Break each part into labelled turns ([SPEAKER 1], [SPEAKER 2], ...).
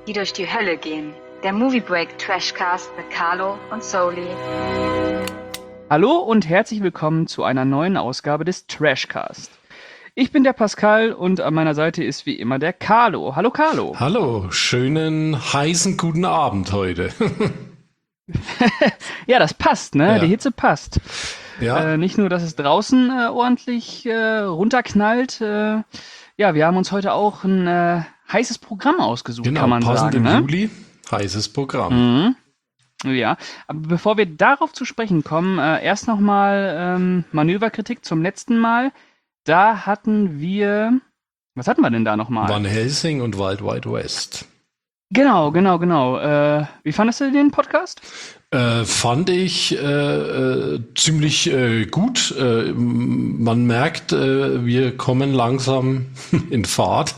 [SPEAKER 1] die durch die Hölle gehen. Der Movie Break Trashcast mit Carlo und Soli.
[SPEAKER 2] Hallo und herzlich willkommen zu einer neuen Ausgabe des Trashcast. Ich bin der Pascal und an meiner Seite ist wie immer der Carlo. Hallo Carlo.
[SPEAKER 3] Hallo, schönen heißen guten Abend heute.
[SPEAKER 2] Ja, das passt, ne?
[SPEAKER 3] Ja.
[SPEAKER 2] Die Hitze passt.
[SPEAKER 3] Ja,
[SPEAKER 2] Nicht nur, dass es draußen ordentlich runterknallt. Ja, wir haben uns heute auch ein heißes Programm ausgesucht,
[SPEAKER 3] genau,
[SPEAKER 2] kann man
[SPEAKER 3] passend
[SPEAKER 2] sagen.
[SPEAKER 3] im
[SPEAKER 2] Ne?
[SPEAKER 3] Juli, heißes Programm.
[SPEAKER 2] Ja, aber bevor wir darauf zu sprechen kommen, erst nochmal Manöverkritik zum letzten Mal. Da hatten wir, was hatten wir denn da nochmal?
[SPEAKER 3] Van Helsing und Wild Wild West.
[SPEAKER 2] Genau. Wie fandest du den Podcast?
[SPEAKER 3] Fand ich ziemlich gut. Man merkt, wir kommen langsam in Fahrt.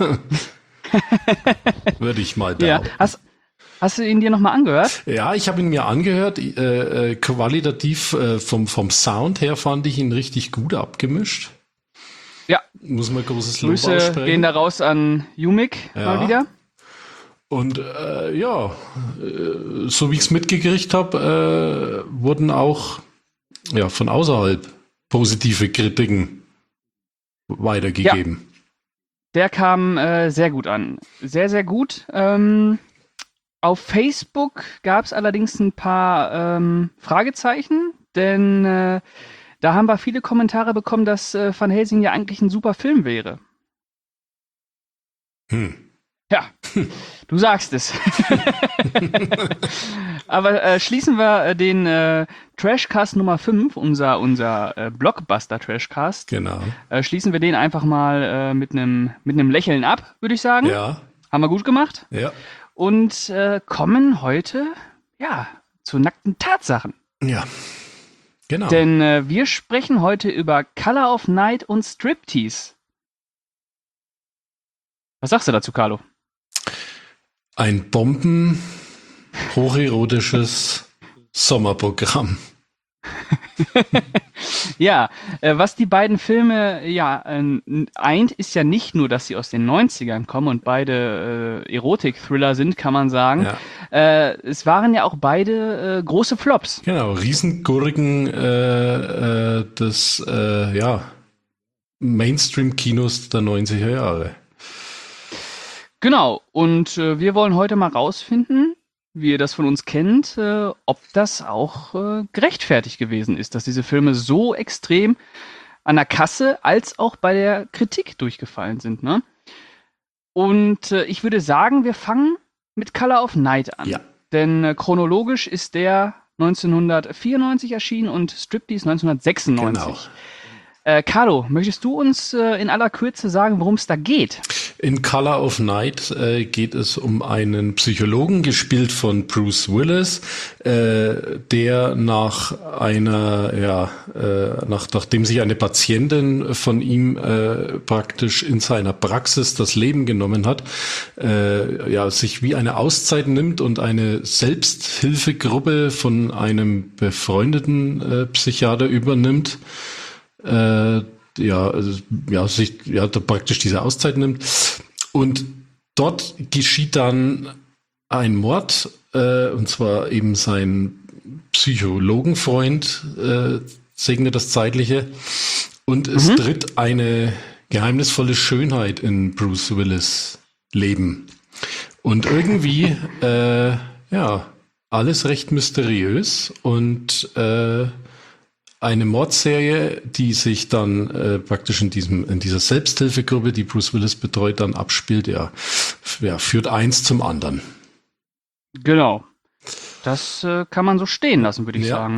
[SPEAKER 3] Würde ich mal
[SPEAKER 2] Ja,
[SPEAKER 3] behaupten.
[SPEAKER 2] hast du ihn dir nochmal angehört?
[SPEAKER 3] Ja, ich habe ihn mir angehört. Qualitativ vom Sound her fand ich ihn richtig gut abgemischt.
[SPEAKER 2] Ja,
[SPEAKER 3] Muss man großes Lob
[SPEAKER 2] Grüße
[SPEAKER 3] aussprechen.
[SPEAKER 2] gehen da raus an Jumik
[SPEAKER 3] Ja.
[SPEAKER 2] mal wieder.
[SPEAKER 3] Und so wie ich es mitgekriegt habe, wurden auch von außerhalb positive Kritiken weitergegeben.
[SPEAKER 2] Der kam sehr gut an. Sehr, sehr gut. Auf Facebook gab es allerdings ein paar Fragezeichen, denn da haben wir viele Kommentare bekommen, dass Van Helsing ja eigentlich ein super Film wäre. Ja, du sagst es. Aber schließen wir den Trashcast Nummer 5, unser Blockbuster-Trashcast,
[SPEAKER 3] Genau.
[SPEAKER 2] schließen wir den einfach mal mit einem Lächeln ab, würde ich sagen.
[SPEAKER 3] Ja,
[SPEAKER 2] Haben wir gut gemacht.
[SPEAKER 3] ja,
[SPEAKER 2] Und kommen heute, zu nackten Tatsachen.
[SPEAKER 3] ja. Genau.
[SPEAKER 2] Denn wir sprechen heute über Color of Night und Striptease. Was sagst du dazu, Carlo?
[SPEAKER 3] Ein Bomben hocherotisches Sommerprogramm.
[SPEAKER 2] Ja, was die beiden Filme eint, ist ja nicht nur, dass sie aus den 90ern kommen und beide Erotik-Thriller sind, kann man sagen.
[SPEAKER 3] Ja.
[SPEAKER 2] Es waren ja auch beide große Flops.
[SPEAKER 3] Genau, Riesengurken des Mainstream-Kinos der 90er Jahre.
[SPEAKER 2] Genau, und wir wollen heute mal rausfinden, wie ihr das von uns kennt, ob das auch gerechtfertigt gewesen ist, dass diese Filme so extrem an der Kasse als auch bei der Kritik durchgefallen sind. Ne? Und ich würde sagen, wir fangen mit Color of Night an.
[SPEAKER 3] Ja.
[SPEAKER 2] Denn chronologisch ist der 1994 erschienen und Striptease 1996.
[SPEAKER 3] Genau.
[SPEAKER 2] Carlo, möchtest du uns in aller Kürze sagen, worum es da geht?
[SPEAKER 3] In Color of Night geht es um einen Psychologen, gespielt von Bruce Willis, der nachdem sich eine Patientin von ihm praktisch in seiner Praxis das Leben genommen hat, sich wie eine Auszeit nimmt und eine Selbsthilfegruppe von einem befreundeten Psychiater übernimmt. Praktisch diese Auszeit nimmt. Und dort geschieht dann ein Mord, und zwar eben sein Psychologenfreund segnet das Zeitliche. Und es tritt eine geheimnisvolle Schönheit in Bruce Willis Leben. Und irgendwie, alles recht mysteriös und eine Mordserie, die sich dann praktisch in dieser Selbsthilfegruppe, die Bruce Willis betreut, dann abspielt, führt eins zum anderen.
[SPEAKER 2] Genau. Das kann man so stehen lassen, würde ich sagen.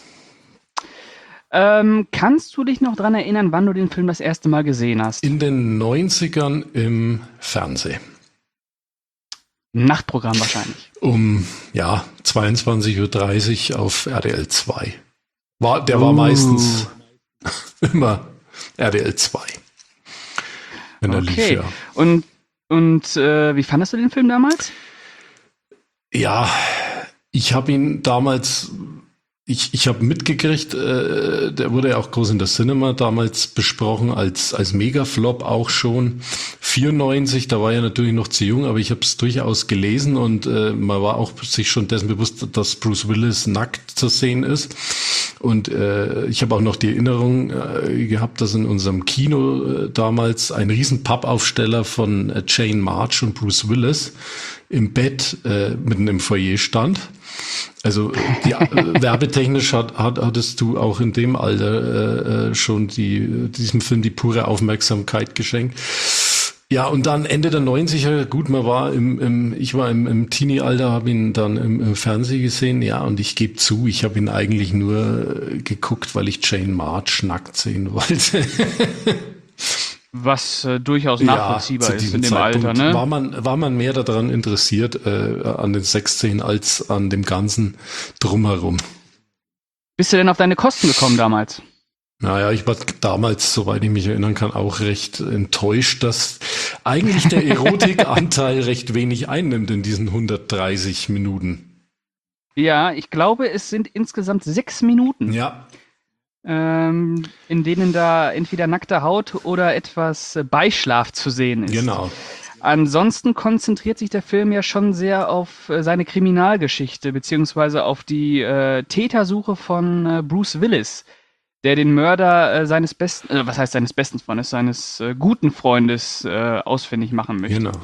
[SPEAKER 2] Ne? Kannst du dich noch dran erinnern, wann du den Film das erste Mal gesehen hast?
[SPEAKER 3] In den 90ern im Fernsehen.
[SPEAKER 2] Nachtprogramm wahrscheinlich.
[SPEAKER 3] Um 22:30 Uhr auf RTL 2. Der war meistens immer RTL 2. Wenn er lief, ja.
[SPEAKER 2] Und wie fandest du den Film damals?
[SPEAKER 3] Ja, ich habe ihn damals, ich habe mitgekriegt, der wurde ja auch groß in der Cinema damals besprochen, als Megaflop auch schon. 94, da war ich natürlich noch zu jung, aber ich habe es durchaus gelesen und man war auch sich schon dessen bewusst, dass Bruce Willis nackt zu sehen ist. Und ich habe auch noch die Erinnerung gehabt, dass in unserem Kino damals ein riesen Pappaufsteller von Jane March und Bruce Willis im Bett mitten im Foyer stand. Also werbetechnisch hattest du auch in dem Alter schon diesem Film die pure Aufmerksamkeit geschenkt. Ja, und dann Ende der 90er, gut, ich war im Teenie-Alter, habe ihn dann im Fernsehen gesehen, ja, und ich gebe zu, ich habe ihn eigentlich nur geguckt, weil ich Jane March nackt sehen wollte.
[SPEAKER 2] Was durchaus nachvollziehbar ist in dem
[SPEAKER 3] Zeitpunkt
[SPEAKER 2] Alter, ne?
[SPEAKER 3] War man mehr daran interessiert, an den Sexszenen, als an dem ganzen Drumherum.
[SPEAKER 2] Bist du denn auf deine Kosten gekommen damals?
[SPEAKER 3] Naja, ich war damals, soweit ich mich erinnern kann, auch recht enttäuscht, dass eigentlich der Erotikanteil recht wenig einnimmt in diesen 130 Minuten.
[SPEAKER 2] Ja, ich glaube, es sind insgesamt 6 Minuten,
[SPEAKER 3] Ja,
[SPEAKER 2] in denen da entweder nackte Haut oder etwas Beischlaf zu sehen ist.
[SPEAKER 3] genau.
[SPEAKER 2] Ansonsten konzentriert sich der Film ja schon sehr auf seine Kriminalgeschichte, beziehungsweise auf die Tätersuche von Bruce Willis, der den Mörder seines guten Freundes ausfindig machen möchte.
[SPEAKER 3] Genau.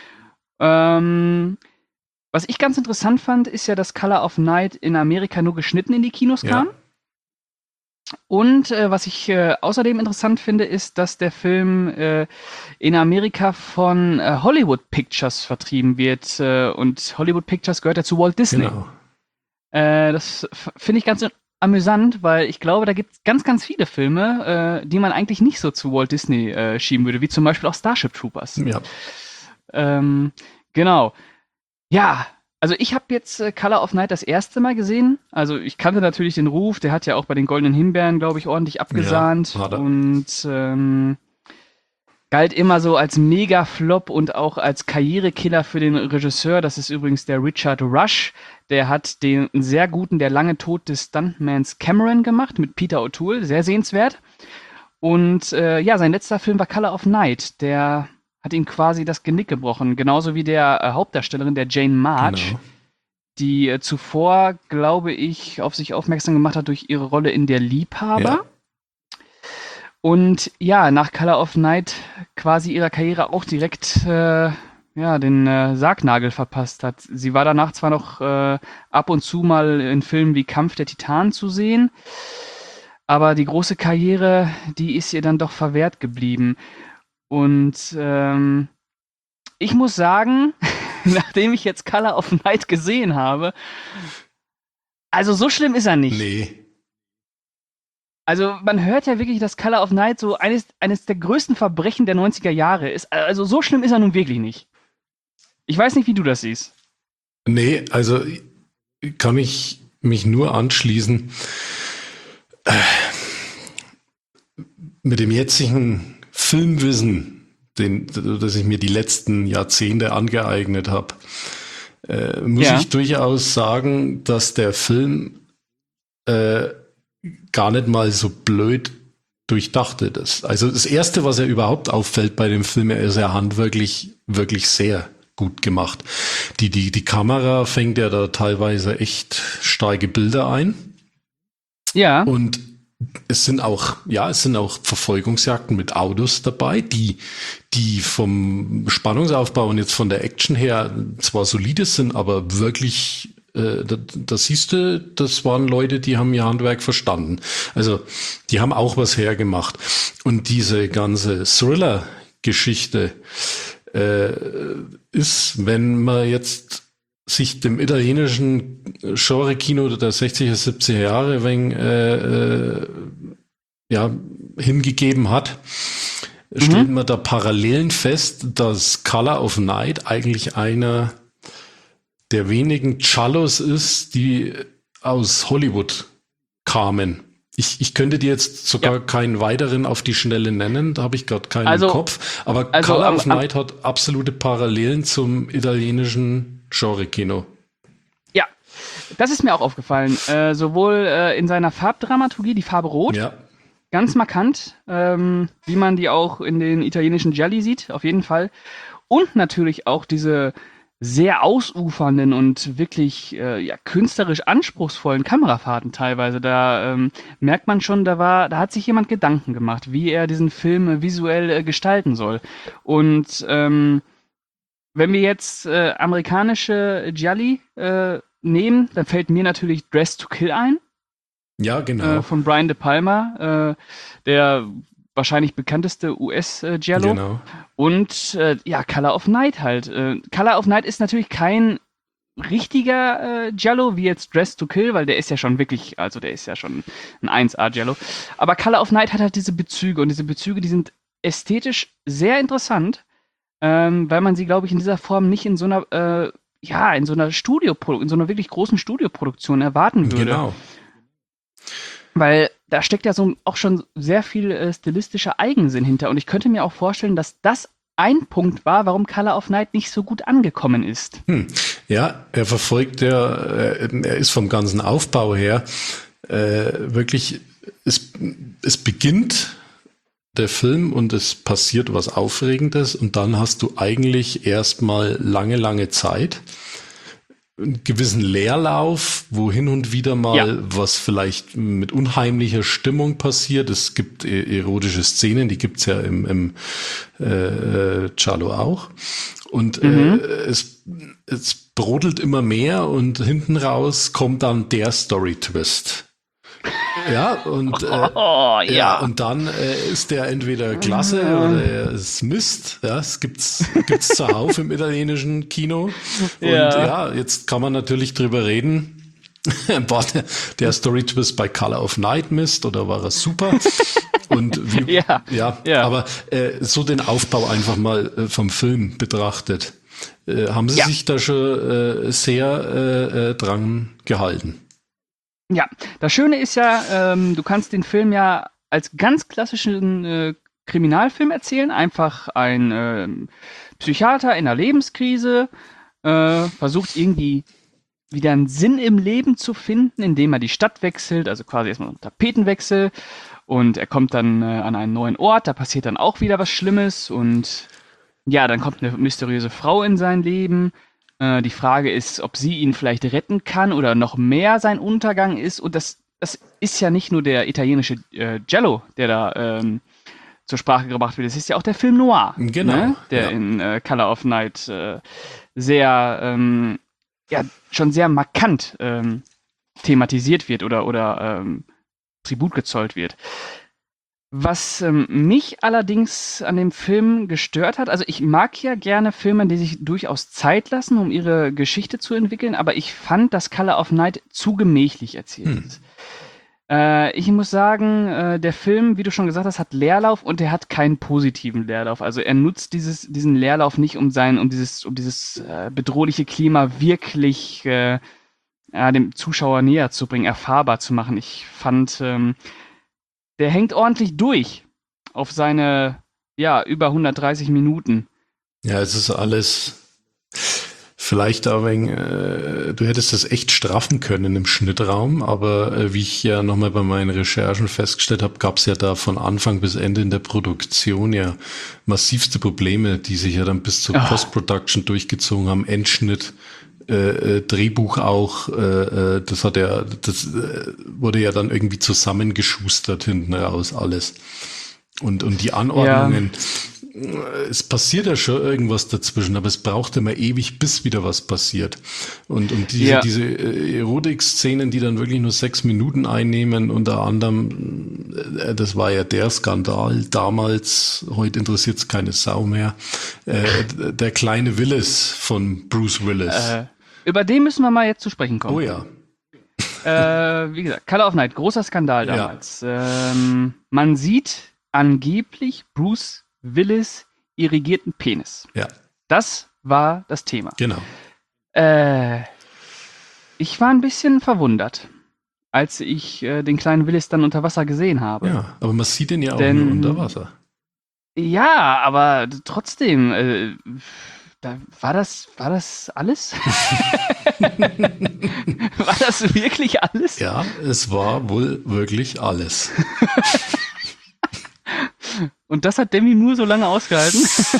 [SPEAKER 2] Was ich ganz interessant fand, ist ja, dass Color of Night in Amerika nur geschnitten in die Kinos kam.
[SPEAKER 3] Ja.
[SPEAKER 2] Und was ich außerdem interessant finde, ist, dass der Film in Amerika von Hollywood Pictures vertrieben wird. Und Hollywood Pictures gehört ja zu Walt Disney.
[SPEAKER 3] Genau.
[SPEAKER 2] Das finde ich ganz amüsant, weil ich glaube, da gibt es ganz, ganz viele Filme, die man eigentlich nicht so zu Walt Disney schieben würde, wie zum Beispiel auch Starship Troopers.
[SPEAKER 3] Ja.
[SPEAKER 2] Genau. Ja, also ich habe jetzt Color of Night das erste Mal gesehen. Also ich kannte natürlich den Ruf, der hat ja auch bei den Goldenen Himbeeren, glaube ich, ordentlich abgesahnt.
[SPEAKER 3] Ja, hat er.
[SPEAKER 2] Und galt immer so als Mega-Flop und auch als Karrierekiller für den Regisseur. Das ist übrigens der Richard Rush. Der hat den sehr guten Der lange Tod des Stuntmans Cameron gemacht mit Peter O'Toole. Sehr sehenswert. Und ja, sein letzter Film war Color of Night. Der hat ihm quasi das Genick gebrochen. Genauso wie der Hauptdarstellerin, der Jane March,
[SPEAKER 3] Genau.
[SPEAKER 2] die zuvor, glaube ich, auf sich aufmerksam gemacht hat durch ihre Rolle in Der Liebhaber.
[SPEAKER 3] Ja.
[SPEAKER 2] Und ja, nach Color of Night quasi ihrer Karriere auch direkt den Sargnagel verpasst hat. Sie war danach zwar noch ab und zu mal in Filmen wie Kampf der Titanen zu sehen, aber die große Karriere, die ist ihr dann doch verwehrt geblieben. Und ich muss sagen, nachdem ich jetzt Color of Night gesehen habe, also so schlimm ist er nicht.
[SPEAKER 3] Nee.
[SPEAKER 2] Also man hört ja wirklich, dass Color of Night so eines der größten Verbrechen der 90er Jahre ist. Also so schlimm ist er nun wirklich nicht. Ich weiß nicht, wie du das siehst.
[SPEAKER 3] Nee, also kann ich mich nur anschließen. Mit dem jetzigen Filmwissen, das ich mir die letzten Jahrzehnte angeeignet habe, muss ich durchaus sagen, dass der Film gar nicht mal so blöd durchdachtet ist. Also das Erste, was ja überhaupt auffällt bei dem Film, er ist ja handwerklich wirklich sehr gut gemacht. Die Kamera fängt ja da teilweise echt starke Bilder ein.
[SPEAKER 2] Ja.
[SPEAKER 3] Und es sind auch Verfolgungsjagden mit Autos dabei, die vom Spannungsaufbau und jetzt von der Action her zwar solide sind, aber wirklich, da siehst du, das waren Leute, die haben ihr Handwerk verstanden. Also, die haben auch was hergemacht. Und diese ganze Thriller-Geschichte ist, wenn man jetzt sich dem italienischen Genre-Kino der 60er, 70er Jahre hingegeben hat, stellt man da Parallelen fest, dass Color of Night eigentlich einer der wenigen Giallos ist, die aus Hollywood kamen. Ich könnte dir jetzt sogar keinen weiteren auf die Schnelle nennen, da habe ich gerade keinen im Kopf, aber Color of Night hat absolute Parallelen zum italienischen Genre-Kino.
[SPEAKER 2] Ja, das ist mir auch aufgefallen. Sowohl in seiner Farbdramaturgie, die Farbe Rot, ganz markant, wie man die auch in den italienischen Gialli sieht, auf jeden Fall. Und natürlich auch diese sehr ausufernden und wirklich künstlerisch anspruchsvollen Kamerafahrten teilweise. Da merkt man schon, da hat sich jemand Gedanken gemacht, wie er diesen Film visuell gestalten soll. Und wenn wir jetzt amerikanische Gialli nehmen, dann fällt mir natürlich Dressed to Kill ein.
[SPEAKER 3] Ja, genau.
[SPEAKER 2] Von Brian De Palma, der wahrscheinlich bekannteste US-Giallo.
[SPEAKER 3] Genau.
[SPEAKER 2] Und Color of Night halt. Color of Night ist natürlich kein richtiger Giallo, wie jetzt Dressed to Kill, weil der ist ja schon wirklich, also der ist ja schon ein 1A-Giallo. Aber Color of Night hat halt diese Bezüge und diese Bezüge, die sind ästhetisch sehr interessant, weil man sie, glaube ich, in dieser Form nicht in so einer, in so einer in so einer wirklich großen Studioproduktion erwarten würde.
[SPEAKER 3] Genau.
[SPEAKER 2] Weil da steckt ja so auch schon sehr viel stilistischer Eigensinn hinter. Und ich könnte mir auch vorstellen, dass das ein Punkt war, warum Color of Night nicht so gut angekommen ist.
[SPEAKER 3] Ja, er verfolgt er ist vom ganzen Aufbau her wirklich, es beginnt der Film und es passiert was Aufregendes und dann hast du eigentlich erstmal lange Zeit einen gewissen Leerlauf, wo hin und wieder mal was vielleicht mit unheimlicher Stimmung passiert. Es gibt erotische Szenen, die gibt's ja im Giallo auch. Und es brodelt immer mehr und hinten raus kommt dann der Story-Twist. Ja, und und dann ist der entweder klasse oder er ist Mist. Ja, es gibt's zuhauf im italienischen Kino. Und jetzt kann man natürlich drüber reden. War der Story-Twist bei Color of Night Mist oder war er super? Und wie, aber so den Aufbau einfach mal vom Film betrachtet. Haben Sie sich da schon sehr dran gehalten?
[SPEAKER 2] Ja, das Schöne ist ja, du kannst den Film ja als ganz klassischen Kriminalfilm erzählen. Einfach ein Psychiater in einer Lebenskrise versucht irgendwie wieder einen Sinn im Leben zu finden, indem er die Stadt wechselt, also quasi erstmal einen Tapetenwechsel. Und er kommt dann an einen neuen Ort, da passiert dann auch wieder was Schlimmes. Und ja, dann kommt eine mysteriöse Frau in sein Leben. Die Frage ist, ob sie ihn vielleicht retten kann oder noch mehr sein Untergang ist. Und das ist ja nicht nur der italienische Giallo, der da zur Sprache gebracht wird. Es ist ja auch der Film Noir,
[SPEAKER 3] genau,
[SPEAKER 2] der in Color of Night schon sehr markant thematisiert wird oder Tribut gezollt wird. Was mich allerdings an dem Film gestört hat, also ich mag ja gerne Filme, die sich durchaus Zeit lassen, um ihre Geschichte zu entwickeln, aber ich fand, dass Color of Night zu gemächlich erzählt ist. Ich muss sagen, der Film, wie du schon gesagt hast, hat Leerlauf und er hat keinen positiven Leerlauf. Also er nutzt diesen Leerlauf nicht, um dieses bedrohliche Klima wirklich dem Zuschauer näher zu bringen, erfahrbar zu machen. Ich fand, der hängt ordentlich durch auf seine, über 130 Minuten.
[SPEAKER 3] Ja, es ist alles vielleicht aber, du hättest das echt straffen können im Schnittraum, aber wie ich ja nochmal bei meinen Recherchen festgestellt habe, gab es ja da von Anfang bis Ende in der Produktion ja massivste Probleme, die sich ja dann bis zur Post-Production durchgezogen haben, Endschnitt, Drehbuch auch, das wurde ja dann irgendwie zusammengeschustert hinten raus alles. Und die Anordnungen, es passiert ja schon irgendwas dazwischen, aber es braucht immer ewig, bis wieder was passiert. Und diese Erotik-Szenen, die dann wirklich nur 6 Minuten einnehmen, unter anderem, das war ja der Skandal damals, heute interessiert es keine Sau mehr, der kleine Willis von Bruce Willis.
[SPEAKER 2] Über den müssen wir mal jetzt zu sprechen kommen.
[SPEAKER 3] Oh ja.
[SPEAKER 2] Wie gesagt, Color of Night, großer Skandal damals. Ja. Man sieht angeblich Bruce Willis irrigierten Penis.
[SPEAKER 3] Ja.
[SPEAKER 2] Das war das Thema.
[SPEAKER 3] Genau.
[SPEAKER 2] Ich war ein bisschen verwundert, als ich den kleinen Willis dann unter Wasser gesehen habe.
[SPEAKER 3] Ja, aber man sieht ihn ja auch nur unter Wasser.
[SPEAKER 2] Ja, aber trotzdem, war das alles? War das wirklich alles?
[SPEAKER 3] Ja, es war wohl wirklich alles.
[SPEAKER 2] Und das hat Demi Moore so lange ausgehalten?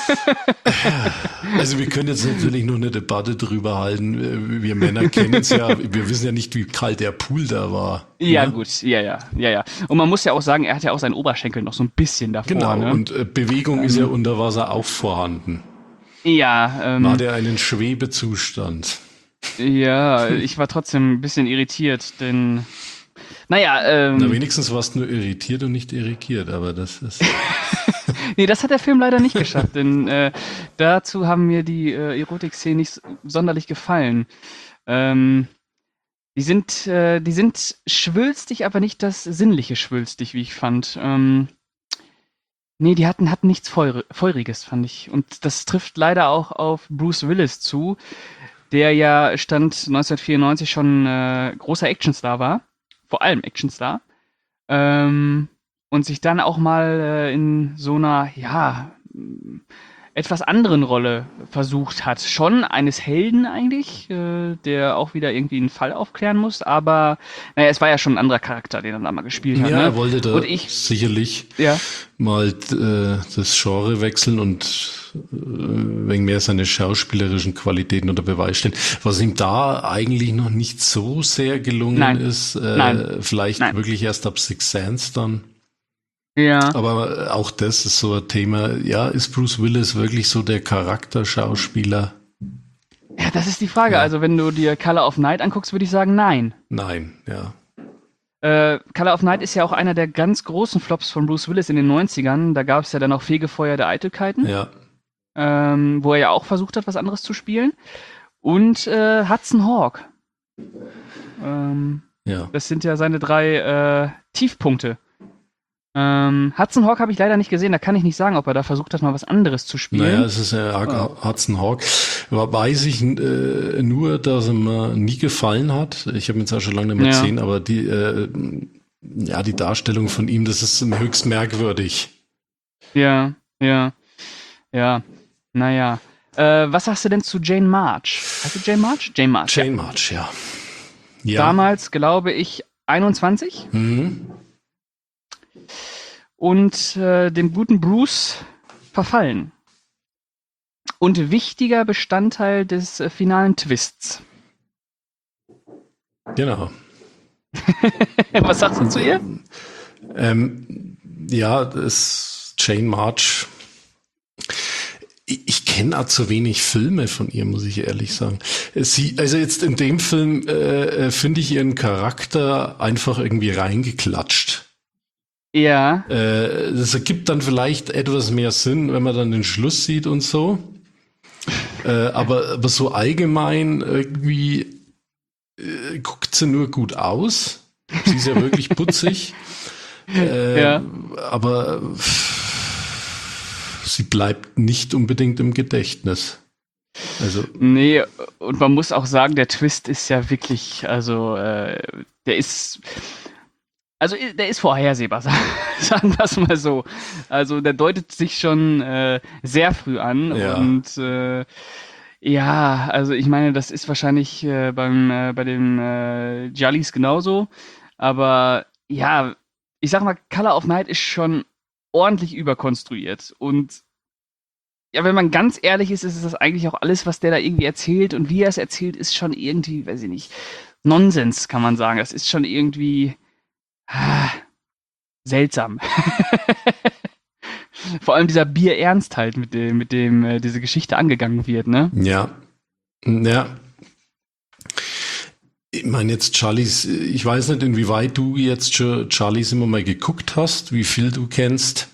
[SPEAKER 3] Also wir können jetzt natürlich nur eine Debatte drüber halten. Wir Männer kennen es ja, wir wissen ja nicht, wie kalt der Pool da war.
[SPEAKER 2] Ja,
[SPEAKER 3] ne?
[SPEAKER 2] gut, ja. Und man muss ja auch sagen, er hat ja auch seinen Oberschenkel noch so ein bisschen davor.
[SPEAKER 3] Genau,
[SPEAKER 2] ne?
[SPEAKER 3] und Bewegung ist ja unter Wasser auch vorhanden.
[SPEAKER 2] Ja,
[SPEAKER 3] War der einen Schwebezustand?
[SPEAKER 2] ja, ich war trotzdem ein bisschen irritiert, denn, naja,
[SPEAKER 3] Na, wenigstens warst du nur irritiert und nicht irrigiert, aber das ist...
[SPEAKER 2] nee, das hat der Film leider nicht geschafft, denn dazu haben mir die Erotik-Szenen nicht sonderlich gefallen. Die sind schwülstig, aber nicht das sinnliche schwülstig, wie ich fand. Nee, die hatten nichts Feuriges, fand ich. Und das trifft leider auch auf Bruce Willis zu, der ja Stand 1994 schon großer Actionstar war, vor allem Actionstar, und sich dann auch mal in so einer, ja, etwas anderen Rolle versucht hat. Schon eines Helden eigentlich, der auch wieder irgendwie einen Fall aufklären muss, aber naja, es war ja schon ein anderer Charakter, den er da mal gespielt hat.
[SPEAKER 3] Ja,
[SPEAKER 2] ne?
[SPEAKER 3] er wollte da
[SPEAKER 2] Und ich,
[SPEAKER 3] sicherlich
[SPEAKER 2] ja,
[SPEAKER 3] mal das Genre wechseln und wegen mehr seine schauspielerischen Qualitäten unter Beweis stellen. Was ihm da eigentlich noch nicht so sehr gelungen
[SPEAKER 2] Nein.
[SPEAKER 3] ist,
[SPEAKER 2] Nein.
[SPEAKER 3] vielleicht
[SPEAKER 2] Nein.
[SPEAKER 3] wirklich erst ab Sixth Sense dann.
[SPEAKER 2] ja.
[SPEAKER 3] Aber auch das ist so ein Thema. Ja, ist Bruce Willis wirklich so der Charakterschauspieler?
[SPEAKER 2] Ja, das ist die Frage.
[SPEAKER 3] Ja.
[SPEAKER 2] Also, wenn du dir Color of Night anguckst, würde ich sagen, nein.
[SPEAKER 3] Nein, ja.
[SPEAKER 2] Color of Night ist ja auch einer der ganz großen Flops von Bruce Willis in den 90ern. Da gab es ja dann auch Fegefeuer der Eitelkeiten,
[SPEAKER 3] Ja,
[SPEAKER 2] wo er ja auch versucht hat, was anderes zu spielen. Und Hudson Hawk.
[SPEAKER 3] ja.
[SPEAKER 2] Das sind ja seine 3 Tiefpunkte. Hudson Hawk habe ich leider nicht gesehen, da kann ich nicht sagen, ob er da versucht hat, mal was anderes zu spielen.
[SPEAKER 3] Naja, es ist ja Hudson Hawk. Weiß ich nur, dass er mir nie gefallen hat. Ich habe ihn jetzt auch schon lange nicht mehr
[SPEAKER 2] Ja.
[SPEAKER 3] gesehen, aber die Darstellung von ihm, das ist höchst merkwürdig.
[SPEAKER 2] Ja. Naja. Was sagst du denn zu Jane March? Hast du Jane March? Jane March,
[SPEAKER 3] Jane March, ja. Ja.
[SPEAKER 2] Damals, glaube ich, 21
[SPEAKER 3] Mhm.
[SPEAKER 2] und dem guten Bruce verfallen. Und wichtiger Bestandteil des finalen Twists.
[SPEAKER 3] Genau.
[SPEAKER 2] Was sagst du zu ihr?
[SPEAKER 3] Ja, das Jane March. Ich kenne auch zu wenig Filme von ihr, muss ich ehrlich sagen. Also jetzt in dem Film finde ich ihren Charakter einfach irgendwie reingeklatscht.
[SPEAKER 2] Ja.
[SPEAKER 3] Das ergibt dann vielleicht etwas mehr Sinn, wenn man dann den Schluss sieht und so. Aber so allgemein irgendwie guckt sie nur gut aus. Sie ist ja wirklich putzig.
[SPEAKER 2] Ja.
[SPEAKER 3] Aber sie bleibt nicht unbedingt im Gedächtnis. Also,
[SPEAKER 2] Nee, und man muss auch sagen, der Twist ist ja wirklich, also, der ist vorhersehbar, sagen wir es mal so. Also, der deutet sich schon sehr früh an
[SPEAKER 3] Ja.
[SPEAKER 2] und ja, also ich meine, das ist wahrscheinlich bei den Jollies genauso, aber ja, ich sag mal, Color of Night ist schon ordentlich überkonstruiert und ja, wenn man ganz ehrlich ist, ist das eigentlich auch alles, was der da irgendwie erzählt und wie er es erzählt, ist schon irgendwie, weiß ich nicht, Nonsens, kann man sagen. Das ist schon irgendwie seltsam. Vor allem dieser Bierernst halt, mit dem diese Geschichte angegangen wird, ne?
[SPEAKER 3] ja. Ich meine jetzt Charlies, ich weiß nicht, inwieweit du jetzt schon Charlies immer mal geguckt hast, wie viel du kennst.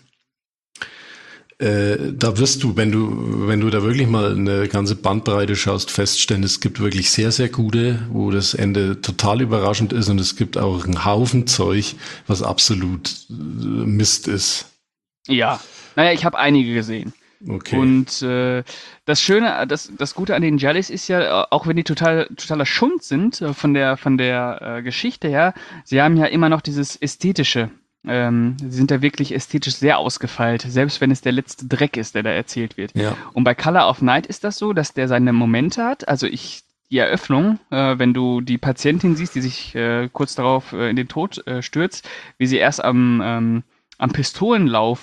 [SPEAKER 3] Da wirst du, wenn du da wirklich mal eine ganze Bandbreite schaust, feststellen, es gibt wirklich sehr, sehr gute, wo das Ende total überraschend ist und es gibt auch einen Haufen Zeug, was absolut Mist ist.
[SPEAKER 2] Ja. Naja, ich habe einige gesehen.
[SPEAKER 3] Okay.
[SPEAKER 2] Und das Schöne, das Gute an den Jellies ist ja, auch wenn die totaler Schund sind von der Geschichte her, sie haben ja immer noch dieses Ästhetische. Sie sind ja wirklich ästhetisch sehr ausgefeilt, selbst wenn es der letzte Dreck ist, der da erzählt wird.
[SPEAKER 3] Ja.
[SPEAKER 2] Und bei Color of Night ist das so, dass der seine Momente hat. Also die Eröffnung, wenn du die Patientin siehst, die sich kurz darauf in den Tod stürzt, wie sie erst am Pistolenlauf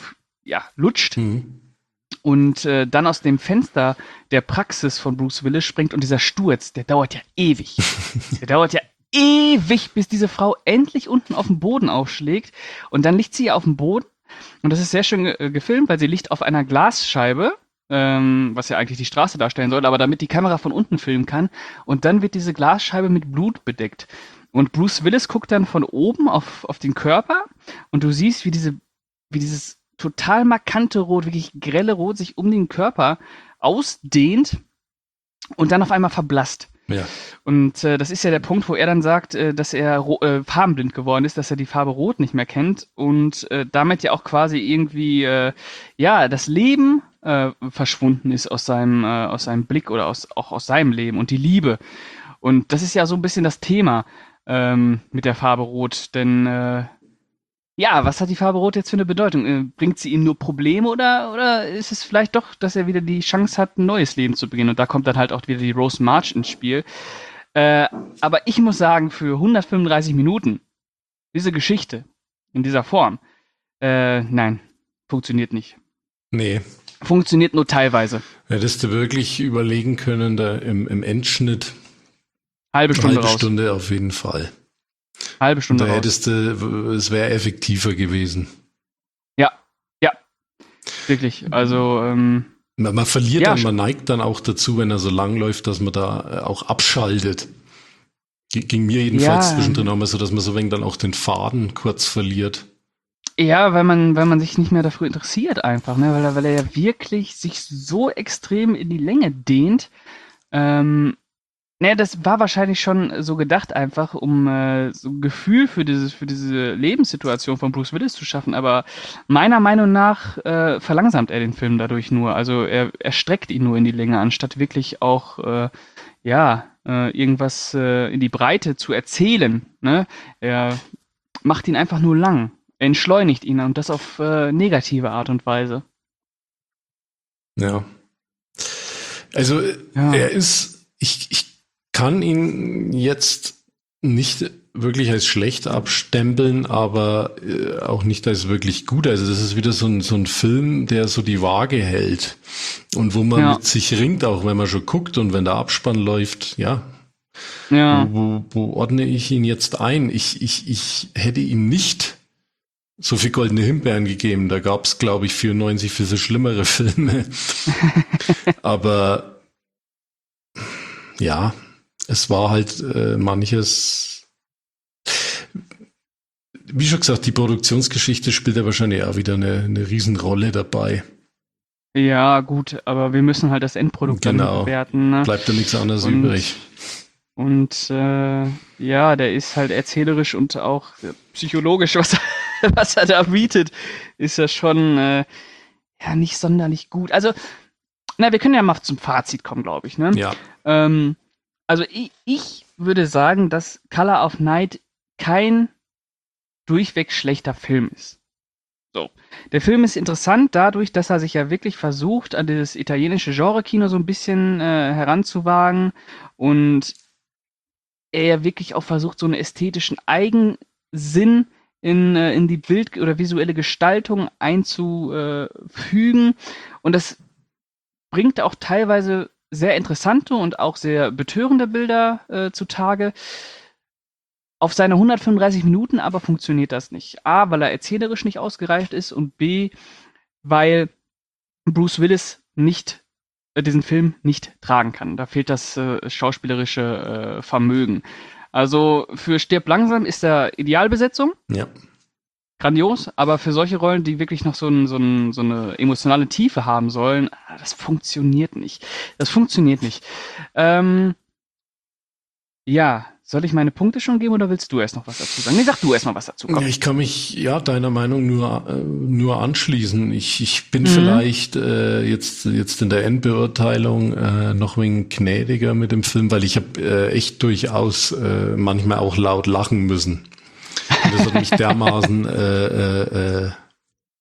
[SPEAKER 2] lutscht und dann aus dem Fenster der Praxis von Bruce Willis springt und dieser Sturz, der dauert ja ewig. Der dauert ja ewig, bis diese Frau endlich unten auf dem Boden aufschlägt und dann liegt sie ja auf dem Boden und das ist sehr schön gefilmt, weil sie liegt auf einer Glasscheibe, was ja eigentlich die Straße darstellen soll, aber damit die Kamera von unten filmen kann und dann wird diese Glasscheibe mit Blut bedeckt und Bruce Willis guckt dann von oben auf den Körper und du siehst, wie dieses total markante Rot, wirklich grelle Rot sich um den Körper ausdehnt und dann auf einmal verblasst.
[SPEAKER 3] Ja.
[SPEAKER 2] Und das ist ja der Punkt, wo er dann sagt, dass er farbenblind geworden ist, dass er die Farbe Rot nicht mehr kennt und damit ja auch quasi irgendwie das Leben verschwunden ist aus seinem Blick oder auch aus seinem Leben und die Liebe. Und das ist ja so ein bisschen das Thema mit der Farbe Rot, denn was hat die Farbe Rot jetzt für eine Bedeutung? Bringt sie ihm nur Probleme oder ist es vielleicht doch, dass er wieder die Chance hat, ein neues Leben zu beginnen? Und da kommt dann halt auch wieder die Rose March ins Spiel. Aber ich muss sagen, für 135 Minuten diese Geschichte in dieser Form, nein, funktioniert nicht.
[SPEAKER 3] Nee.
[SPEAKER 2] Funktioniert nur teilweise.
[SPEAKER 3] Hättest du wirklich überlegen können, da im Endschnitt
[SPEAKER 2] Halbe
[SPEAKER 3] Stunde auf jeden Fall.
[SPEAKER 2] Halbe Stunde
[SPEAKER 3] da hättest du, es wäre effektiver gewesen.
[SPEAKER 2] Ja, wirklich. Also
[SPEAKER 3] man verliert dann, man neigt dann auch dazu, wenn er so lang läuft, dass man da auch abschaltet. Ging mir jedenfalls zwischendrin auch mal so, dass man so wenig dann auch den Faden kurz verliert.
[SPEAKER 2] Ja, weil man sich nicht mehr dafür interessiert einfach, ne? Weil er ja wirklich sich so extrem in die Länge dehnt. Das war wahrscheinlich schon so gedacht einfach, um so ein Gefühl für diese Lebenssituation von Bruce Willis zu schaffen, aber meiner Meinung nach verlangsamt er den Film dadurch nur. Also er streckt ihn nur in die Länge, anstatt wirklich auch irgendwas in die Breite zu erzählen. Ne? Er macht ihn einfach nur lang. Er entschleunigt ihn und das auf negative Art und Weise.
[SPEAKER 3] Ja. Also er ist, ich kann ihn jetzt nicht wirklich als schlecht abstempeln, aber auch nicht als wirklich gut. Also das ist wieder so ein Film, der so die Waage hält und wo man mit sich ringt, auch wenn man schon guckt und wenn der Abspann läuft, wo ordne ich ihn jetzt ein? Ich hätte ihm nicht so viel goldene Himbeeren gegeben. Da gab es, glaube ich, 94 für so schlimmere Filme. Aber es war halt manches, wie schon gesagt, die Produktionsgeschichte spielt ja wahrscheinlich auch wieder eine Riesenrolle dabei.
[SPEAKER 2] Ja, gut, aber wir müssen halt das Endprodukt dann bewerten. Ne?
[SPEAKER 3] Bleibt da nichts anderes übrig.
[SPEAKER 2] Und der ist halt erzählerisch und auch psychologisch, was er da bietet, ist ja schon nicht sonderlich gut. Also, wir können ja mal zum Fazit kommen, glaube ich. Ne?
[SPEAKER 3] Ja.
[SPEAKER 2] Also ich würde sagen, dass Color of Night kein durchweg schlechter Film ist. So. Der Film ist interessant dadurch, dass er sich ja wirklich versucht, an das italienische Genre-Kino so ein bisschen heranzuwagen und er ja wirklich auch versucht, so einen ästhetischen Eigensinn in die Bild- oder visuelle Gestaltung einzufügen. Und das bringt auch teilweise sehr interessante und auch sehr betörende Bilder zutage. Auf seine 135 Minuten aber funktioniert das nicht. A, weil er erzählerisch nicht ausgereift ist und B, weil Bruce Willis diesen Film nicht tragen kann. Da fehlt das schauspielerische Vermögen. Also für Stirb langsam ist er Idealbesetzung. Ja. Grandios, aber für solche Rollen, die wirklich noch so eine emotionale Tiefe haben sollen, das funktioniert nicht. Soll ich meine Punkte schon geben oder willst du erst noch was dazu sagen? Nee, sag du erst mal was dazu. Komm.
[SPEAKER 3] Ich kann mich deiner Meinung nur anschließen. Ich bin vielleicht jetzt in der Endbeurteilung noch ein wenig gnädiger mit dem Film, weil ich habe echt durchaus manchmal auch laut lachen müssen. Und das hat mich dermaßen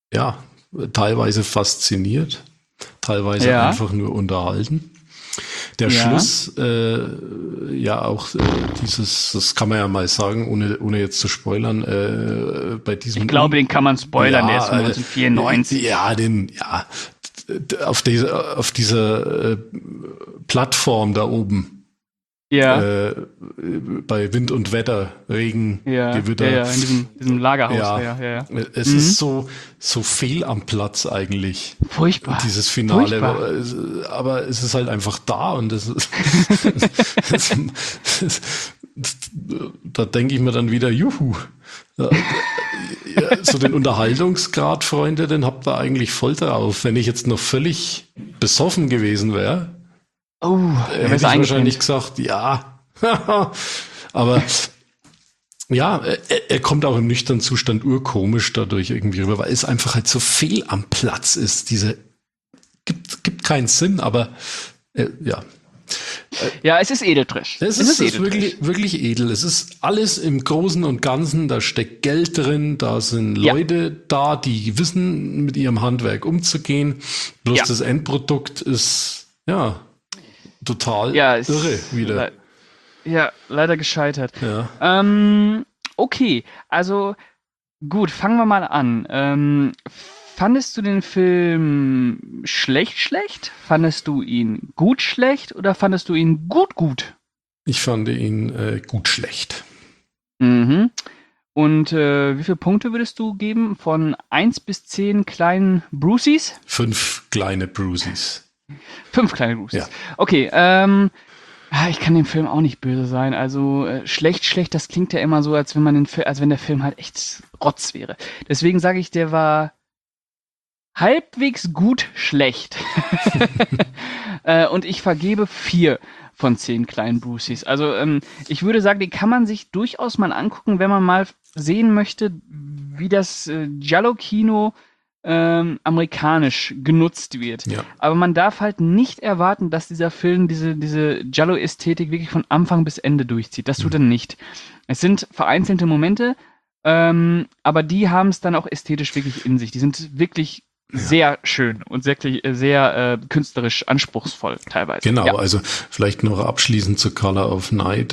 [SPEAKER 3] teilweise fasziniert, teilweise einfach nur unterhalten. der
[SPEAKER 2] Ja.
[SPEAKER 3] Schluss, ja auch das kann man ja mal sagen, ohne jetzt zu spoilern, bei diesem...
[SPEAKER 2] Ich glaube, den kann man spoilern, der ist von 1994.
[SPEAKER 3] Auf dieser Plattform da oben,
[SPEAKER 2] Ja,
[SPEAKER 3] bei Wind und Wetter, Regen, Gewitter.
[SPEAKER 2] in diesem Lagerhaus.
[SPEAKER 3] Ja.
[SPEAKER 2] Ja.
[SPEAKER 3] Es ist so fehl am Platz eigentlich.
[SPEAKER 2] Furchtbar.
[SPEAKER 3] Dieses Finale.
[SPEAKER 2] Furchtbar.
[SPEAKER 3] Aber es ist halt einfach da und das ist, da denke ich mir dann wieder, juhu. Ja, so den Unterhaltungsgrad, Freunde, den habt ihr eigentlich voll drauf. Wenn ich jetzt noch völlig besoffen gewesen wäre, hätte ich wahrscheinlich gesagt, ja. Aber ja, er kommt auch im nüchternen Zustand urkomisch dadurch irgendwie rüber, weil es einfach halt so fehl am Platz ist. Gibt keinen Sinn, aber ja.
[SPEAKER 2] Ja, es ist Edeltrash.
[SPEAKER 3] Es ist wirklich, wirklich edel. Es ist alles im Großen und Ganzen, da steckt Geld drin, da sind Leute da, die wissen, mit ihrem Handwerk umzugehen. Bloß das Endprodukt ist, total irre wieder.
[SPEAKER 2] Leider gescheitert.
[SPEAKER 3] Ja.
[SPEAKER 2] Okay, also gut, fangen wir mal an. Fandest du den Film schlecht? Fandest du ihn gut schlecht oder fandest du ihn gut?
[SPEAKER 3] Ich fand ihn gut schlecht.
[SPEAKER 2] Mhm. Und wie viele Punkte würdest du geben von 1 bis 10 kleinen Bruceys?
[SPEAKER 3] 5 kleine Bruceys.
[SPEAKER 2] 5 kleine Bruceys.
[SPEAKER 3] Ja.
[SPEAKER 2] Okay, ich kann dem Film auch nicht böse sein. Also schlecht, das klingt ja immer so, als wenn der Film halt echt Rotz wäre. Deswegen sage ich, der war halbwegs gut schlecht. Und ich vergebe 4 von 10 kleinen Bruceys. Also ich würde sagen, den kann man sich durchaus mal angucken, wenn man mal sehen möchte, wie das Giallo-Kino amerikanisch genutzt wird.
[SPEAKER 3] Ja.
[SPEAKER 2] Aber man darf halt nicht erwarten, dass dieser Film diese Giallo-Ästhetik wirklich von Anfang bis Ende durchzieht. Das tut er nicht. Es sind vereinzelte Momente, aber die haben es dann auch ästhetisch wirklich in sich. Die sind wirklich sehr schön und sehr künstlerisch anspruchsvoll teilweise.
[SPEAKER 3] Genau, also vielleicht noch abschließend zu Color of Night.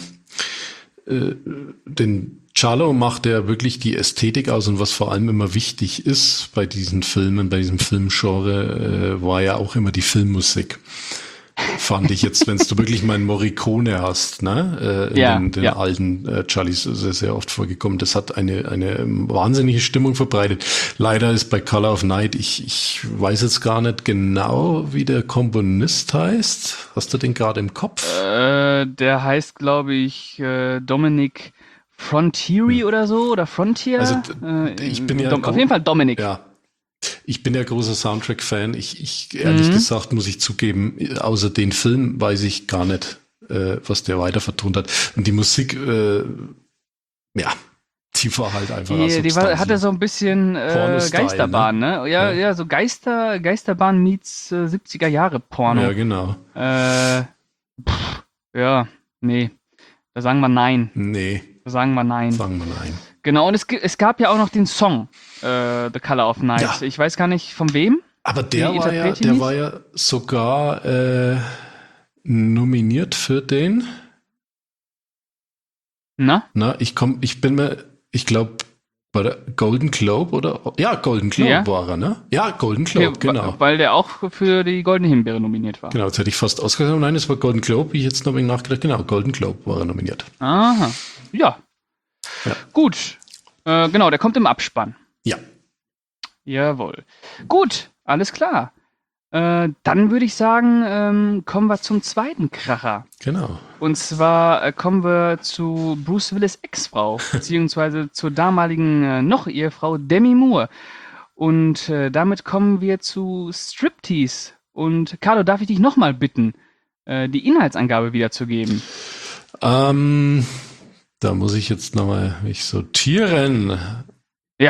[SPEAKER 3] Den Giallo macht ja wirklich die Ästhetik aus und was vor allem immer wichtig ist bei diesen Filmen, bei diesem Filmgenre, war ja auch immer die Filmmusik. Fand ich jetzt, wenn du wirklich mal einen Morricone hast, ne, in den alten Charlies ist sehr oft vorgekommen. Das hat eine wahnsinnige Stimmung verbreitet. Leider ist bei Color of Night, ich weiß jetzt gar nicht genau, wie der Komponist heißt. Hast du den gerade im Kopf?
[SPEAKER 2] Der heißt, glaube ich, Dominic Frontieri oder so, oder Frontier.
[SPEAKER 3] Also ich bin ja
[SPEAKER 2] auf jeden Fall Dominic.
[SPEAKER 3] Ja. Ich bin ja großer Soundtrack-Fan. Ich ehrlich gesagt, muss ich zugeben, außer den Film weiß ich gar nicht, was der weiter vertont hat. Und die Musik, die war halt einfach
[SPEAKER 2] hatte so ein bisschen Geisterbahn, ne? Ja, so Geisterbahn meets 70er Jahre Porno.
[SPEAKER 3] Ja, genau.
[SPEAKER 2] Nee. Da sagen wir nein.
[SPEAKER 3] Nee.
[SPEAKER 2] Da sagen wir nein.
[SPEAKER 3] Sagen wir nein.
[SPEAKER 2] Genau, und es gab ja auch noch den Song The Color of Night. Ja. Ich weiß gar nicht, von wem.
[SPEAKER 3] Aber der war ja sogar nominiert für den. Ich glaube, bei der Golden Globe oder? Ja, Golden Globe war er, ne? Ja, Golden Globe, genau.
[SPEAKER 2] Weil der auch für die Goldene Himbeere nominiert war.
[SPEAKER 3] Genau, jetzt hätte ich fast ausgesagt. Nein, es war Golden Globe, wie ich jetzt noch ein wenig nachgedacht. Genau, Golden Globe war er nominiert.
[SPEAKER 2] Aha, ja. Gut, genau, der kommt im Abspann.
[SPEAKER 3] Ja.
[SPEAKER 2] Jawohl. Gut, alles klar. Dann würde ich sagen, kommen wir zum zweiten Kracher.
[SPEAKER 3] Genau.
[SPEAKER 2] Und zwar kommen wir zu Bruce Willis' Ex-Frau, beziehungsweise zur damaligen Noch-Ehefrau Demi Moore. Und damit kommen wir zu Striptease. Und Carlo, darf ich dich nochmal bitten, die Inhaltsangabe wiederzugeben?
[SPEAKER 3] Da muss ich jetzt nochmal mich sortieren.
[SPEAKER 2] Ja.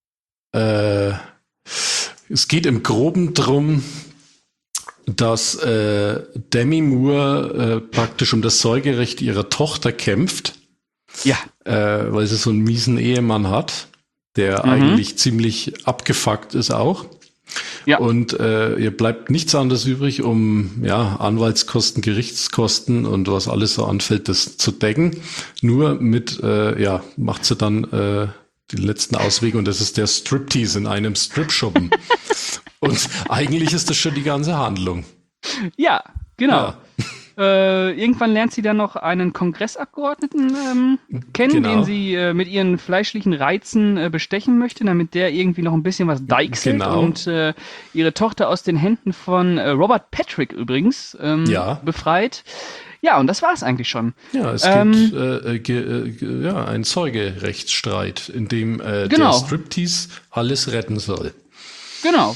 [SPEAKER 3] Es geht im Groben drum, dass Demi Moore praktisch um das Sorgerecht ihrer Tochter kämpft.
[SPEAKER 2] Ja.
[SPEAKER 3] Weil sie so einen miesen Ehemann hat, der eigentlich ziemlich abgefuckt ist auch.
[SPEAKER 2] Ja.
[SPEAKER 3] Und ihr bleibt nichts anderes übrig, um Anwaltskosten, Gerichtskosten und was alles so anfällt, das zu decken. Nur mit, macht sie dann den letzten Ausweg und das ist der Striptease in einem Stripschuppen. Und eigentlich ist das schon die ganze Handlung.
[SPEAKER 2] Ja, genau.
[SPEAKER 3] Ja.
[SPEAKER 2] Irgendwann lernt sie dann noch einen Kongressabgeordneten kennen,
[SPEAKER 3] Genau.
[SPEAKER 2] den sie mit ihren fleischlichen Reizen bestechen möchte, damit der irgendwie noch ein bisschen was deichselt
[SPEAKER 3] Genau.
[SPEAKER 2] und ihre Tochter aus den Händen von Robert Patrick übrigens befreit. Ja, und das war's eigentlich schon.
[SPEAKER 3] Ja, es gibt einen Zeugerechtsstreit, in dem der Striptease alles retten soll.
[SPEAKER 2] Genau.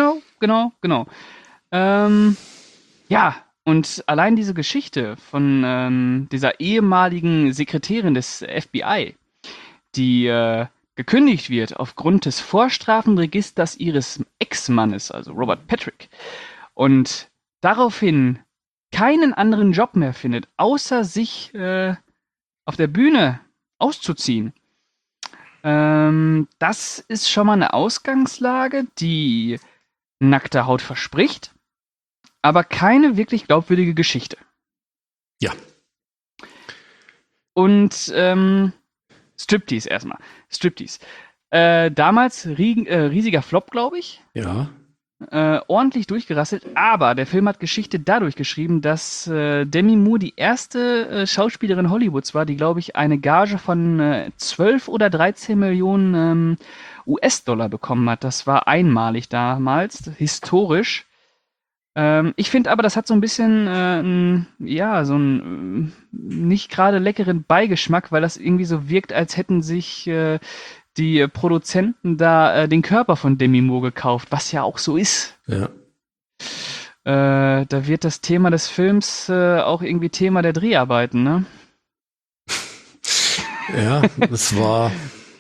[SPEAKER 2] Und allein diese Geschichte von dieser ehemaligen Sekretärin des FBI, die gekündigt wird aufgrund des Vorstrafenregisters ihres Ex-Mannes, also Robert Patrick, und daraufhin keinen anderen Job mehr findet, außer sich auf der Bühne auszuziehen. Das ist schon mal eine Ausgangslage, die nackte Haut verspricht, aber keine wirklich glaubwürdige Geschichte.
[SPEAKER 3] Ja.
[SPEAKER 2] Und Striptease erstmal. Striptease. Damals riesiger Flop, glaube ich.
[SPEAKER 3] Ja.
[SPEAKER 2] Ordentlich durchgerasselt, aber der Film hat Geschichte dadurch geschrieben, dass Demi Moore die erste Schauspielerin Hollywoods war, die, glaube ich, eine Gage von 12 oder 13 Millionen US-Dollar bekommen hat. Das war einmalig damals, historisch. Ich finde aber, das hat so ein bisschen so einen nicht gerade leckeren Beigeschmack, weil das irgendwie so wirkt, als hätten sich die Produzenten da den Körper von Demi Moore gekauft, was ja auch so ist.
[SPEAKER 3] Ja.
[SPEAKER 2] Da wird das Thema des Films auch irgendwie Thema der Dreharbeiten, ne?
[SPEAKER 3] Ja, es war.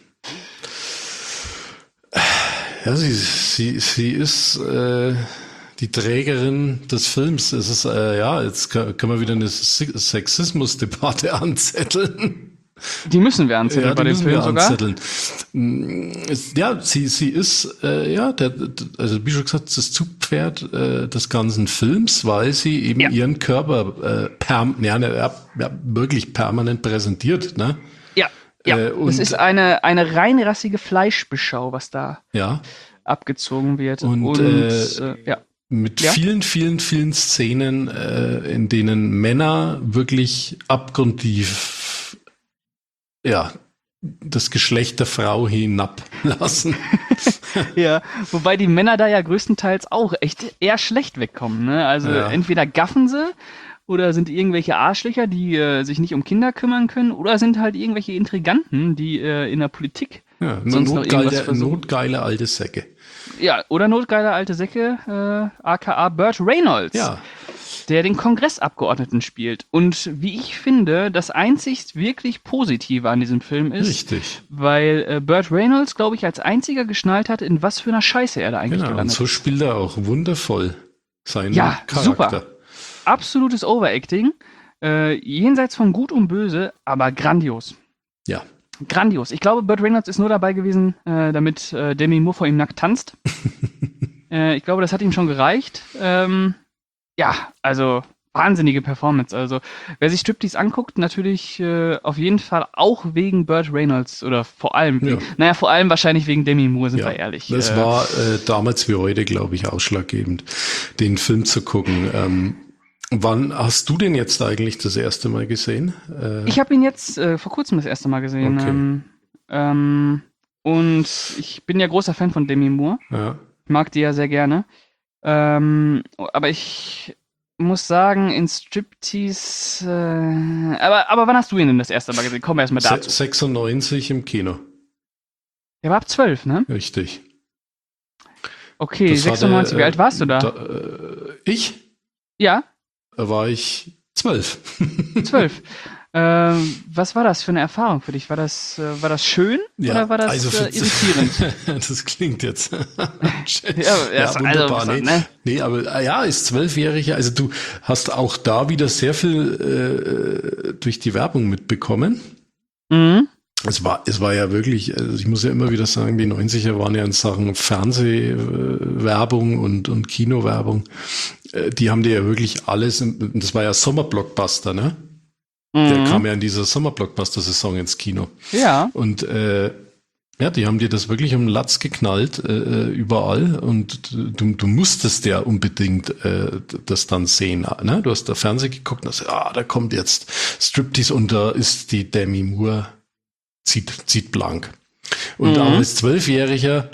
[SPEAKER 3] Ja, sie ist die Trägerin des Films. Es ist, jetzt kann man wieder eine Sexismusdebatte anzetteln.
[SPEAKER 2] Die müssen wir anzetteln bei dem Film sogar.
[SPEAKER 3] Ja, sie ist, also wie schon gesagt, das Zugpferd des ganzen Films, weil sie eben ihren Körper wirklich permanent präsentiert, ne?
[SPEAKER 2] Ja, es ist eine reinrassige Fleischbeschau, was da abgezogen wird.
[SPEAKER 3] Und mit vielen, vielen, vielen Szenen, in denen Männer wirklich abgrundtief das Geschlecht der Frau hinablassen.
[SPEAKER 2] Ja, wobei die Männer da ja größtenteils auch echt eher schlecht wegkommen, ne? Also entweder gaffen sie oder sind irgendwelche Arschlöcher, die sich nicht um Kinder kümmern können, oder sind halt irgendwelche Intriganten, die in der Politik sonst noch irgendwas versuchen.
[SPEAKER 3] Notgeile alte Säcke.
[SPEAKER 2] Ja, oder notgeile alte Säcke, aka Burt Reynolds.
[SPEAKER 3] Ja.
[SPEAKER 2] Der den Kongressabgeordneten spielt. Und wie ich finde, das einzig wirklich Positive an diesem Film ist,
[SPEAKER 3] richtig,
[SPEAKER 2] weil Burt Reynolds, glaube ich, als einziger geschnallt hat, in was für einer Scheiße er da eigentlich gelandet
[SPEAKER 3] ist. Und so spielt er auch wundervoll seinen Charakter.
[SPEAKER 2] Super. Absolutes Overacting, jenseits von Gut und Böse, aber grandios.
[SPEAKER 3] Ja.
[SPEAKER 2] Grandios. Ich glaube, Burt Reynolds ist nur dabei gewesen, damit Demi Moore vor ihm nackt tanzt. Ich glaube, das hat ihm schon gereicht. Also wahnsinnige Performance. Also wer sich Striptease anguckt, natürlich auf jeden Fall auch wegen Burt Reynolds oder vor allem, vor allem wahrscheinlich wegen Demi Moore, sind wir ehrlich.
[SPEAKER 3] Das war damals wie heute, glaube ich, ausschlaggebend, den Film zu gucken. Wann hast du den jetzt eigentlich das erste Mal gesehen?
[SPEAKER 2] Ich habe ihn jetzt vor kurzem das erste Mal gesehen.
[SPEAKER 3] Okay.
[SPEAKER 2] Und ich bin ja großer Fan von Demi Moore.
[SPEAKER 3] Ja.
[SPEAKER 2] Ich mag die ja sehr gerne. Aber ich muss sagen, in Striptease. Aber wann hast du ihn denn das erste Mal gesehen? Kommen wir erstmal dazu.
[SPEAKER 3] 96 im Kino.
[SPEAKER 2] Der war ab 12, ne?
[SPEAKER 3] Richtig.
[SPEAKER 2] Okay, das 96. Wie alt warst du da?
[SPEAKER 3] Ich?
[SPEAKER 2] Ja.
[SPEAKER 3] Da war ich 12.
[SPEAKER 2] 12. Was war das für eine Erfahrung für dich? War das schön oder war das irritierend?
[SPEAKER 3] Das klingt jetzt.
[SPEAKER 2] wunderbar.
[SPEAKER 3] Nee, aber als 12-Jähriger, also du hast auch da wieder sehr viel durch die Werbung mitbekommen.
[SPEAKER 2] Mhm.
[SPEAKER 3] Es war ja wirklich, also ich muss ja immer wieder sagen, die 90er waren ja in Sachen Fernsehwerbung und Kinowerbung, die haben dir ja wirklich alles, das war ja Sommerblockbuster, ne? Der kam ja in dieser Sommerblockbuster-Saison ins Kino.
[SPEAKER 2] Ja.
[SPEAKER 3] Und ja, die haben dir das wirklich um den Latz geknallt, überall. Und du musstest ja unbedingt das dann sehen. Ne? Du hast da Fernsehen geguckt und hast da kommt jetzt Striptease und da ist die Demi Moore, zieht blank. Und auch als 12-Jähriger,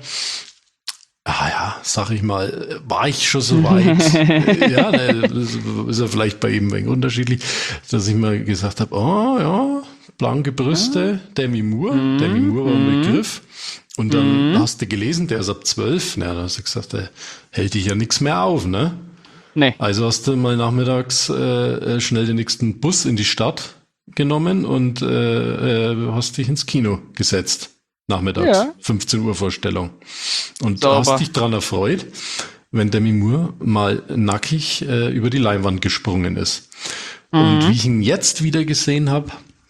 [SPEAKER 3] sag ich mal, war ich schon so weit. Ja, das ist ja vielleicht bei jedem ein wenig unterschiedlich, dass ich mal gesagt habe, blanke Brüste, Demi Moore. Demi Moore war ein Begriff. Und dann hast du gelesen, der ist ab 12. Na, da hast du gesagt, der hält dich ja nichts mehr auf, ne?
[SPEAKER 2] Nee.
[SPEAKER 3] Also hast du mal nachmittags schnell den nächsten Bus in die Stadt genommen und hast dich ins Kino gesetzt. Nachmittags, 15 Uhr Vorstellung. Und du hast dich dran erfreut, wenn Demi Moore mal nackig über die Leinwand gesprungen ist. Und wie ich ihn jetzt wieder gesehen habe,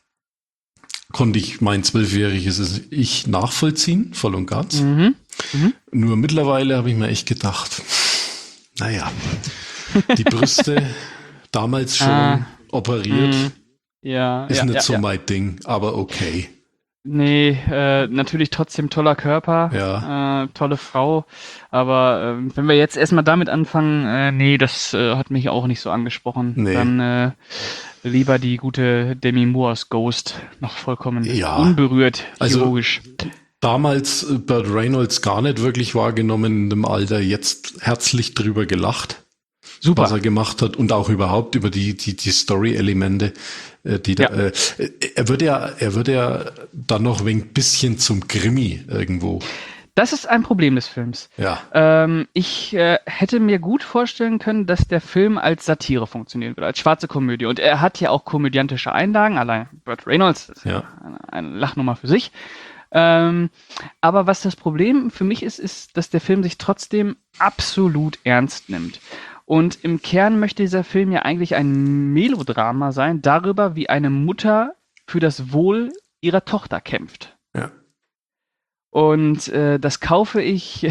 [SPEAKER 3] konnte ich mein 12-jähriges Ich nachvollziehen, voll und ganz. Nur mittlerweile habe ich mir echt gedacht, naja, die Brüste damals schon operiert, ist nicht so mein Ding, aber okay.
[SPEAKER 2] Nee, natürlich trotzdem toller Körper, tolle Frau, aber wenn wir jetzt erstmal damit anfangen, nee, das hat mich auch nicht so angesprochen. Nee. Dann lieber die gute Demi Moore aus Ghost, noch vollkommen unberührt, chirurgisch.
[SPEAKER 3] Also, damals Burt Reynolds gar nicht wirklich wahrgenommen in dem Alter, jetzt herzlich drüber gelacht. Super. Was er gemacht hat und auch überhaupt über die Story-Elemente, die da, er wird ja dann noch ein bisschen zum Krimi irgendwo.
[SPEAKER 2] Das ist ein Problem des Films.
[SPEAKER 3] Ja.
[SPEAKER 2] Ich hätte mir gut vorstellen können, dass der Film als Satire funktionieren würde, als schwarze Komödie. Und er hat ja auch komödiantische Einlagen, allein Burt Reynolds, das ist eine Lachnummer für sich. Aber was das Problem für mich ist, dass der Film sich trotzdem absolut ernst nimmt. Und im Kern möchte dieser Film ja eigentlich ein Melodrama sein, darüber, wie eine Mutter für das Wohl ihrer Tochter kämpft.
[SPEAKER 3] Ja.
[SPEAKER 2] Und das kaufe ich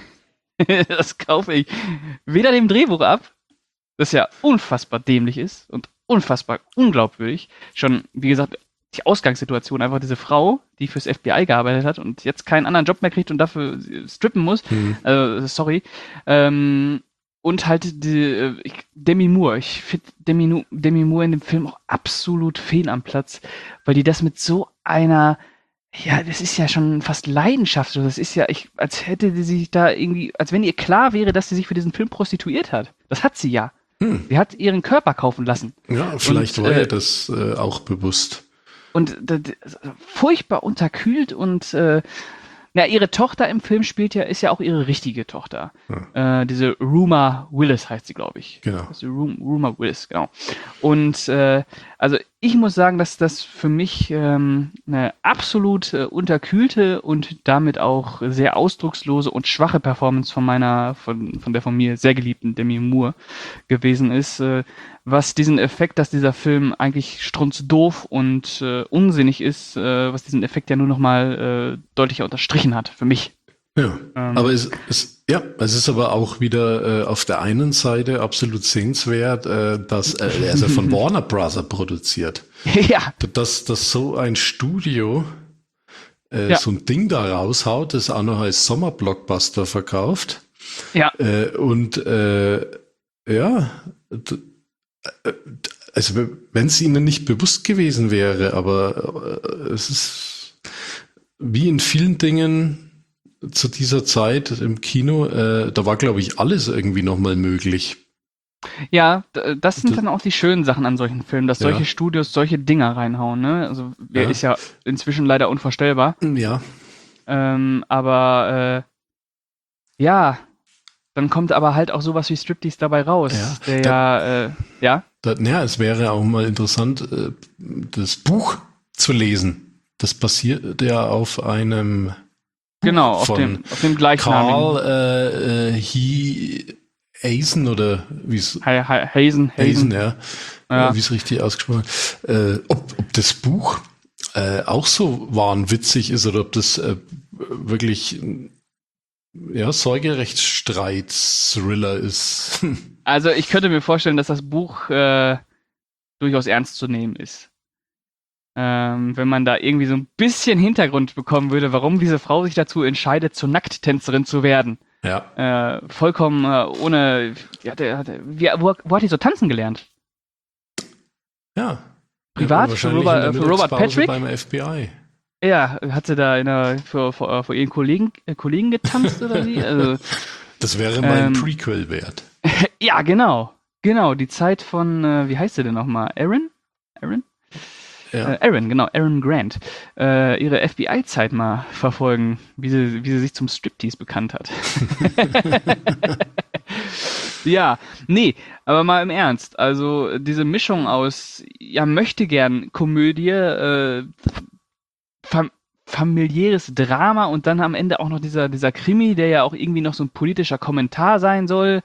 [SPEAKER 2] weder dem Drehbuch ab, das ja unfassbar dämlich ist und unfassbar unglaubwürdig. Schon, wie gesagt, die Ausgangssituation, einfach diese Frau, die fürs FBI gearbeitet hat und jetzt keinen anderen Job mehr kriegt und dafür strippen muss. Also, sorry. Und halt Demi Moore. Ich finde Demi Moore in dem Film auch absolut fehl am Platz, weil die das mit so einer, das ist ja schon fast Leidenschaft. Das ist ja, als hätte sie sich da irgendwie, als wenn ihr klar wäre, dass sie sich für diesen Film prostituiert hat. Das hat sie ja. Sie hat ihren Körper kaufen lassen.
[SPEAKER 3] Ja, vielleicht war ihr das auch bewusst.
[SPEAKER 2] Und furchtbar unterkühlt und ihre Tochter im Film ist ja auch ihre richtige Tochter. Diese Rumer Willis heißt sie, glaube ich.
[SPEAKER 3] Genau.
[SPEAKER 2] Rumer Willis, genau. Und also ich muss sagen, dass das für mich eine absolut unterkühlte und damit auch sehr ausdruckslose und schwache Performance von der von mir sehr geliebten Demi Moore gewesen ist, was diesen Effekt, dass dieser Film eigentlich strunzdoof und unsinnig ist, was diesen Effekt ja nur noch mal deutlicher unterstrichen hat, für mich.
[SPEAKER 3] Ja, aber es ist aber auch wieder auf der einen Seite absolut sehenswert, dass er ist ja von Warner Bros. Produziert.
[SPEAKER 2] Ja.
[SPEAKER 3] Dass so ein Studio so ein Ding da raushaut, das auch noch als Sommerblockbuster verkauft.
[SPEAKER 2] Ja.
[SPEAKER 3] Also wenn es ihnen nicht bewusst gewesen wäre, aber es ist wie in vielen Dingen zu dieser Zeit im Kino, da war, glaube ich, alles irgendwie nochmal möglich.
[SPEAKER 2] Ja, das sind dann auch die schönen Sachen an solchen Filmen, dass solche Studios solche Dinger reinhauen, ne? Also, ist ja inzwischen leider unvorstellbar.
[SPEAKER 3] Ja.
[SPEAKER 2] Aber dann kommt aber halt auch sowas wie Striptease dabei raus. Ja.
[SPEAKER 3] Es wäre auch mal interessant, das Buch zu lesen. Das basiert ja auf einem
[SPEAKER 2] auf dem gleichnamigen.
[SPEAKER 3] Carl Hazen oder wie es
[SPEAKER 2] Hazen,
[SPEAKER 3] ja. Wie es richtig ausgesprochen ist. Ob das Buch auch so wahnwitzig ist oder ob das wirklich Sorgerechtsstreit-Thriller ist.
[SPEAKER 2] Also ich könnte mir vorstellen, dass das Buch durchaus ernst zu nehmen ist. Wenn man da irgendwie so ein bisschen Hintergrund bekommen würde, warum diese Frau sich dazu entscheidet, zur Nackttänzerin zu werden.
[SPEAKER 3] Ja.
[SPEAKER 2] Vollkommen ohne... Wo hat die so tanzen gelernt?
[SPEAKER 3] Ja.
[SPEAKER 2] Privat? Für Robert Patrick?
[SPEAKER 3] Beim FBI.
[SPEAKER 2] Ja, hat sie da vor ihren Kollegen getanzt oder wie? Also,
[SPEAKER 3] das wäre mein Prequel wert.
[SPEAKER 2] Ja, genau. Genau, die Zeit von, wie heißt sie denn nochmal? Aaron?
[SPEAKER 3] Ja.
[SPEAKER 2] Aaron Grant. Ihre FBI-Zeit mal verfolgen, wie sie sich zum Striptease bekannt hat. Ja, nee, aber mal im Ernst. Also diese Mischung aus, möchte gern Komödie, familiäres Drama und dann am Ende auch noch dieser Krimi, der ja auch irgendwie noch so ein politischer Kommentar sein soll.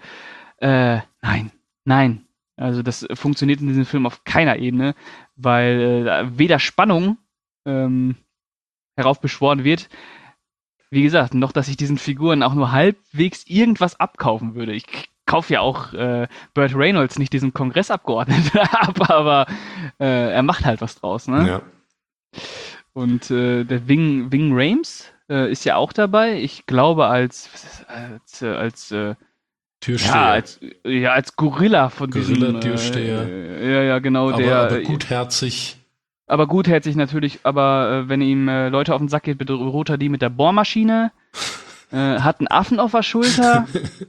[SPEAKER 2] Nein. Also das funktioniert in diesem Film auf keiner Ebene, weil weder Spannung heraufbeschworen wird, wie gesagt, noch, dass ich diesen Figuren auch nur halbwegs irgendwas abkaufen würde. Ich kaufe ja auch Burt Reynolds nicht diesen Kongressabgeordneten ab, aber er macht halt was draus, ne?
[SPEAKER 3] Ja.
[SPEAKER 2] Und der Ving Rhames ist ja auch dabei. Ich glaube als
[SPEAKER 3] Türsteher.
[SPEAKER 2] Als Gorilla von
[SPEAKER 3] Gorilla-Türsteher.
[SPEAKER 2] Ja, genau.
[SPEAKER 3] Aber gutherzig.
[SPEAKER 2] Aber gutherzig natürlich. Aber wenn ihm Leute auf den Sack geht, bedroht er die mit der Bohrmaschine. Hat einen Affen auf der Schulter.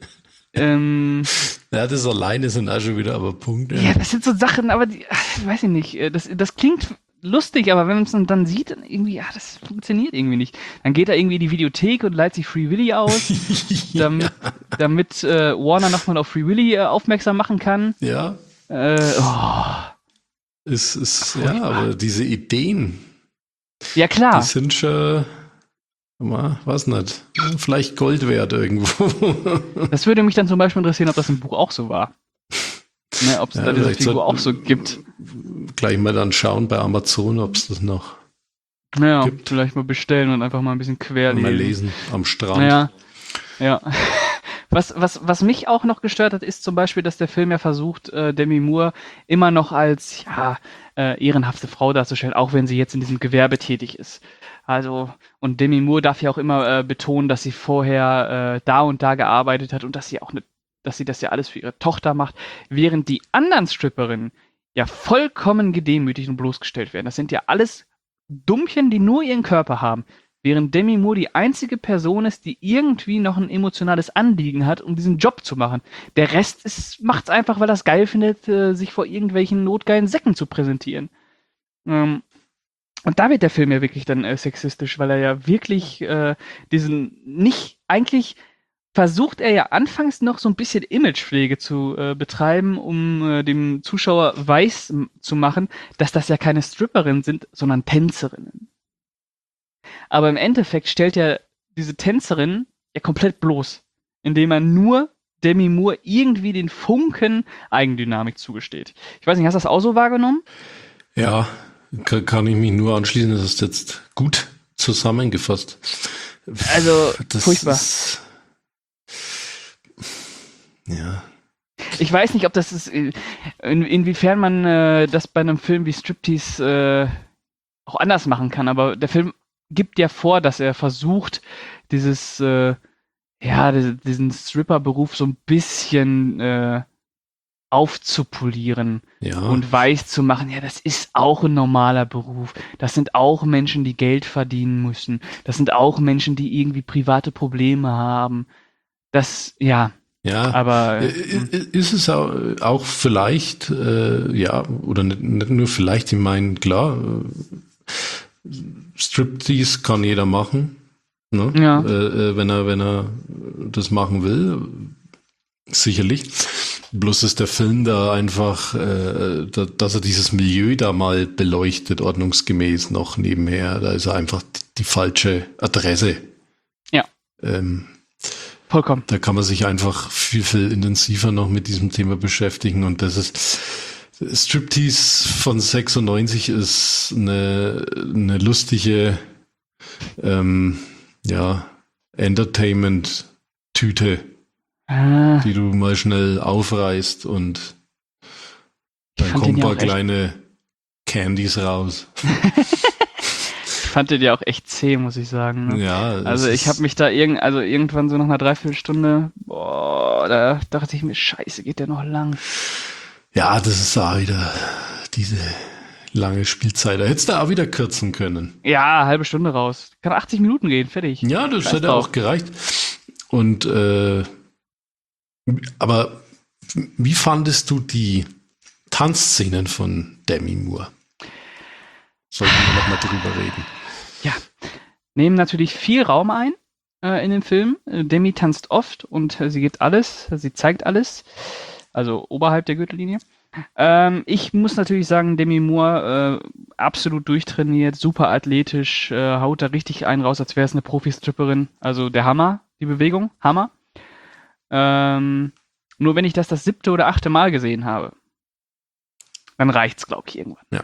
[SPEAKER 3] Das alleine sind auch schon wieder aber Punkte.
[SPEAKER 2] Ja, das sind so Sachen, aber weiß ich nicht. Das klingt lustig, aber wenn man es dann sieht, dann irgendwie, das funktioniert irgendwie nicht. Dann geht er irgendwie in die Videothek und leiht sich Free Willy aus, damit Warner nochmal auf Free Willy aufmerksam machen kann.
[SPEAKER 3] Ja. Aber diese Ideen.
[SPEAKER 2] Ja, klar.
[SPEAKER 3] Die sind schon, weiß nicht, vielleicht Gold wert irgendwo.
[SPEAKER 2] Das würde mich dann zum Beispiel interessieren, ob das im Buch auch so war. Ne, ob es da diese Figur auch so gibt.
[SPEAKER 3] Gleich mal dann schauen bei Amazon, ob es das noch gibt.
[SPEAKER 2] Vielleicht mal bestellen und einfach mal ein bisschen querlesen.
[SPEAKER 3] Mal lesen am Strand.
[SPEAKER 2] Ja. Was mich auch noch gestört hat, ist zum Beispiel, dass der Film ja versucht, Demi Moore immer noch als ehrenhafte Frau darzustellen, auch wenn sie jetzt in diesem Gewerbe tätig ist. Also, und Demi Moore darf ja auch immer betonen, dass sie vorher da und da gearbeitet hat und dass sie das ja alles für ihre Tochter macht, während die anderen Stripperinnen ja vollkommen gedemütigt und bloßgestellt werden. Das sind ja alles Dummchen, die nur ihren Körper haben, während Demi Moore die einzige Person ist, die irgendwie noch ein emotionales Anliegen hat, um diesen Job zu machen. Der Rest macht's einfach, weil er es geil findet, sich vor irgendwelchen notgeilen Säcken zu präsentieren. Und da wird der Film ja wirklich dann sexistisch, weil er ja wirklich versucht er ja anfangs noch so ein bisschen Imagepflege zu betreiben, um dem Zuschauer weiß zu machen, dass das ja keine Stripperinnen sind, sondern Tänzerinnen. Aber im Endeffekt stellt er diese Tänzerin ja komplett bloß, indem er nur Demi Moore irgendwie den Funken Eigendynamik zugesteht. Ich weiß nicht, hast du das auch so wahrgenommen?
[SPEAKER 3] Ja, kann ich mich nur anschließen, das ist jetzt gut zusammengefasst.
[SPEAKER 2] Also, furchtbar.
[SPEAKER 3] Ja.
[SPEAKER 2] Ich weiß nicht, ob das ist, inwiefern man das bei einem Film wie Striptease auch anders machen kann, aber der Film gibt ja vor, dass er versucht, diesen Stripper-Beruf so ein bisschen aufzupolieren und weiß zu machen, ja, das ist auch ein normaler Beruf. Das sind auch Menschen, die Geld verdienen müssen. Das sind auch Menschen, die irgendwie private Probleme haben. Aber
[SPEAKER 3] ist es auch vielleicht, oder nicht nur vielleicht, ich meine, klar, Striptease kann jeder machen, ne? Ja. Wenn er das machen will, sicherlich. Bloß ist der Film da einfach, dass er dieses Milieu da mal beleuchtet, ordnungsgemäß noch nebenher, da ist er einfach die falsche Adresse.
[SPEAKER 2] Ja. Vollkommen.
[SPEAKER 3] Da kann man sich einfach viel, viel intensiver noch mit diesem Thema beschäftigen und das ist Striptease von 96 ist eine lustige Entertainment-Tüte, die du mal schnell aufreißt und dann kommen ein paar kleine Candies raus.
[SPEAKER 2] Ich fand den ja auch echt zäh, muss ich sagen. Ne?
[SPEAKER 3] Ja.
[SPEAKER 2] Also ich habe mich da irgendwann so nach einer Dreiviertelstunde, da dachte ich mir, scheiße, geht der noch lang.
[SPEAKER 3] Ja, das ist da wieder diese lange Spielzeit. Da hättest du auch wieder kürzen können.
[SPEAKER 2] Ja, halbe Stunde raus. Kann 80 Minuten gehen, fertig.
[SPEAKER 3] Ja, das hätte auch gereicht. Und aber wie fandest du die Tanzszenen von Demi Moore? Sollten wir noch mal drüber reden.
[SPEAKER 2] Ja, nehmen natürlich viel Raum ein in dem Film. Demi tanzt oft und sie gibt alles, sie zeigt alles, also oberhalb der Gürtellinie. Ich muss natürlich sagen, Demi Moore absolut durchtrainiert, super athletisch, haut da richtig einen raus, als wäre es eine Profi-Stripperin. Also der Hammer, die Bewegung, Hammer. Nur wenn ich das 7. oder 8. Mal gesehen habe, dann reicht's, glaube ich, irgendwann.
[SPEAKER 3] Ja.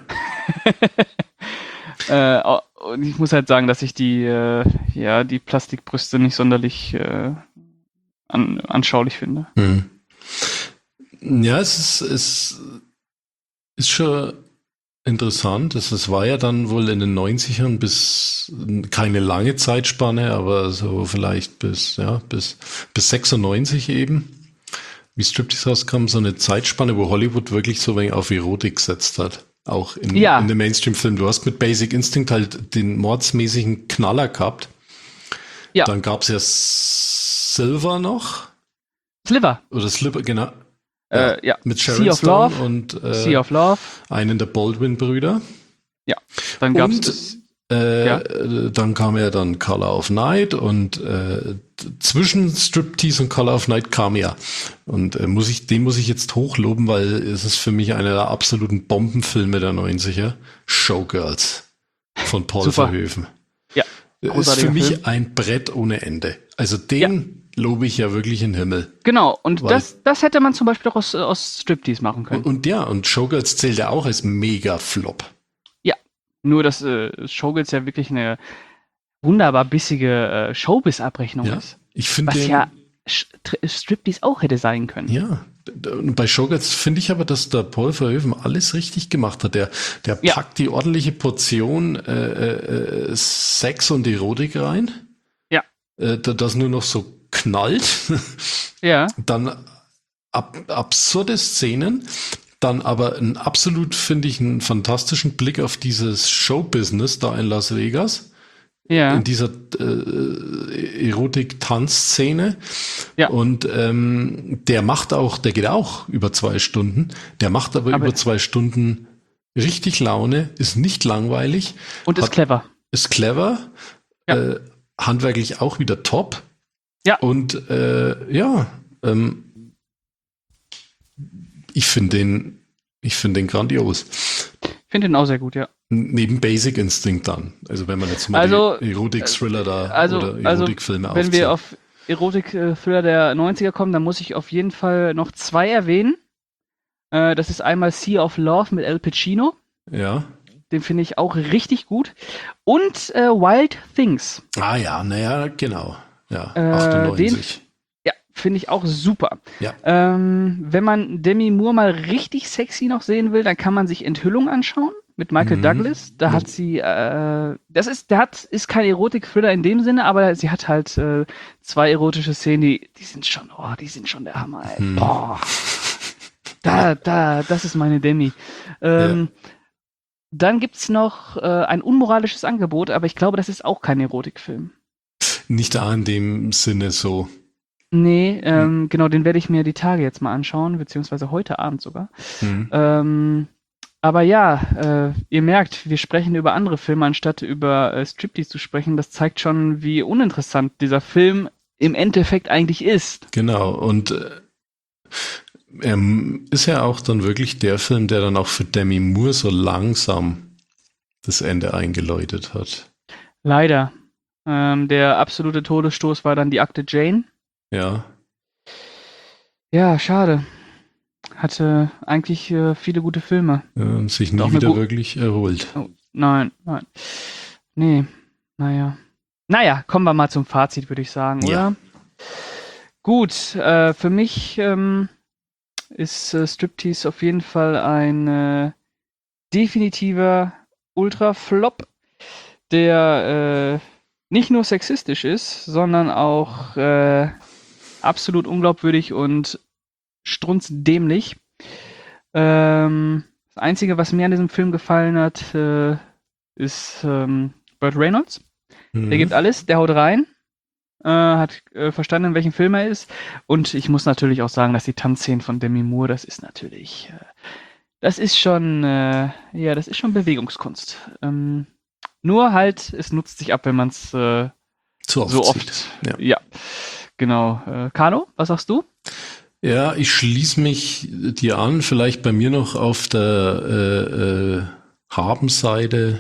[SPEAKER 2] Und ich muss halt sagen, dass ich die Plastikbrüste nicht sonderlich anschaulich finde.
[SPEAKER 3] Mhm. Ja, es ist schon interessant. Es war ja dann wohl in den 90ern bis keine lange Zeitspanne, aber so vielleicht bis 96 eben, wie Striptease rauskam, so eine Zeitspanne, wo Hollywood wirklich so wenig auf Erotik gesetzt hat. Auch in dem Mainstream-Film. Du hast mit Basic Instinct halt den mordsmäßigen Knaller gehabt. Ja. Dann gab es ja Sliver noch.
[SPEAKER 2] Sliver,
[SPEAKER 3] genau. Mit Sharon
[SPEAKER 2] Sea of
[SPEAKER 3] Stone
[SPEAKER 2] Love.
[SPEAKER 3] und
[SPEAKER 2] Sea of Love.
[SPEAKER 3] Einen der Baldwin-Brüder.
[SPEAKER 2] Ja, dann gab es
[SPEAKER 3] dann kam ja dann Color of Night und zwischen Striptease und Color of Night kam ja. Und den muss ich jetzt hochloben, weil es ist für mich einer der absoluten Bombenfilme der 90er. Showgirls von Paul Verhoeven.
[SPEAKER 2] Ja.
[SPEAKER 3] Ist für mich ein Brett ohne Ende. Also den lobe ich ja wirklich in den Himmel.
[SPEAKER 2] Genau, und das hätte man zum Beispiel auch aus Striptease machen können.
[SPEAKER 3] Und Showgirls zählt ja auch als Mega-Flop.
[SPEAKER 2] Nur, dass Showgirls ja wirklich eine wunderbar bissige Showbiz-Abrechnung ist.
[SPEAKER 3] Ich finde
[SPEAKER 2] Striptease auch hätte sein können.
[SPEAKER 3] Ja, und bei Showgirls finde ich aber, dass der Paul Verhoeven alles richtig gemacht hat. Der packt die ordentliche Portion Sex und Erotik rein. Ja. Das nur noch so knallt.
[SPEAKER 2] Ja.
[SPEAKER 3] Dann absurde Szenen. Dann aber finde ich, einen fantastischen Blick auf dieses Showbusiness da in Las Vegas. Ja. In dieser Erotik-Tanzszene. Ja. Und der geht auch über 2 Stunden. Der macht aber über 2 Stunden richtig Laune, ist nicht langweilig.
[SPEAKER 2] Und ist clever.
[SPEAKER 3] Ist clever. Ja. Handwerklich auch wieder top. Ja. Und ich finde den grandios.
[SPEAKER 2] Ich finde den auch sehr gut, ja.
[SPEAKER 3] Neben Basic Instinct dann. Also wenn man jetzt mal die Erotik-Thriller oder Erotikfilme aufzählt.
[SPEAKER 2] Wenn wir auf Erotik-Thriller der 90er kommen, dann muss ich auf jeden Fall noch 2 erwähnen. Das ist einmal Sea of Love mit Al Pacino.
[SPEAKER 3] Ja.
[SPEAKER 2] Den finde ich auch richtig gut. Und Wild Things.
[SPEAKER 3] Ah ja, naja, genau. Ja, 98.
[SPEAKER 2] Finde ich auch super.
[SPEAKER 3] Ja.
[SPEAKER 2] Wenn man Demi Moore mal richtig sexy noch sehen will, dann kann man sich Enthüllung anschauen mit Michael Douglas. Da hat sie, ist kein Erotik-Thriller in dem Sinne, aber sie hat halt 2 erotische Szenen, die sind schon der Hammer, ey. Boah. Das ist meine Demi. Dann gibt's noch ein unmoralisches Angebot, aber ich glaube, das ist auch kein Erotikfilm.
[SPEAKER 3] Nicht da in dem Sinne so.
[SPEAKER 2] Nee, genau, den werde ich mir die Tage jetzt mal anschauen, beziehungsweise heute Abend sogar. Aber ja, ihr merkt, wir sprechen über andere Filme, anstatt über Striptease zu sprechen. Das zeigt schon, wie uninteressant dieser Film im Endeffekt eigentlich ist.
[SPEAKER 3] Genau, und ist ja auch dann wirklich der Film, der dann auch für Demi Moore so langsam das Ende eingeläutet hat.
[SPEAKER 2] Leider. Der absolute Todesstoß war dann die Akte Jane.
[SPEAKER 3] Ja.
[SPEAKER 2] Ja, schade. hatte eigentlich viele gute Filme.
[SPEAKER 3] Sich nie wieder wirklich erholt.
[SPEAKER 2] Oh, nein. Nee, naja. Naja, kommen wir mal zum Fazit, würde ich sagen, oder?
[SPEAKER 3] Ja.
[SPEAKER 2] Gut, für mich ist Striptease auf jeden Fall ein definitiver Ultra-Flop, der nicht nur sexistisch ist, sondern auch absolut unglaubwürdig und strunzdämlich. Das Einzige, was mir an diesem Film gefallen hat, ist Burt Reynolds. Der gibt alles, der haut rein, hat verstanden, in welchem Film er ist. Und ich muss natürlich auch sagen, dass die Tanzszenen von Demi Moore, das ist natürlich, das ist schon Bewegungskunst. Nur halt, es nutzt sich ab, wenn man es so oft. Ja, genau. Carlo, was sagst du?
[SPEAKER 3] Ja, ich schließe mich dir an, vielleicht bei mir noch auf der Habenseite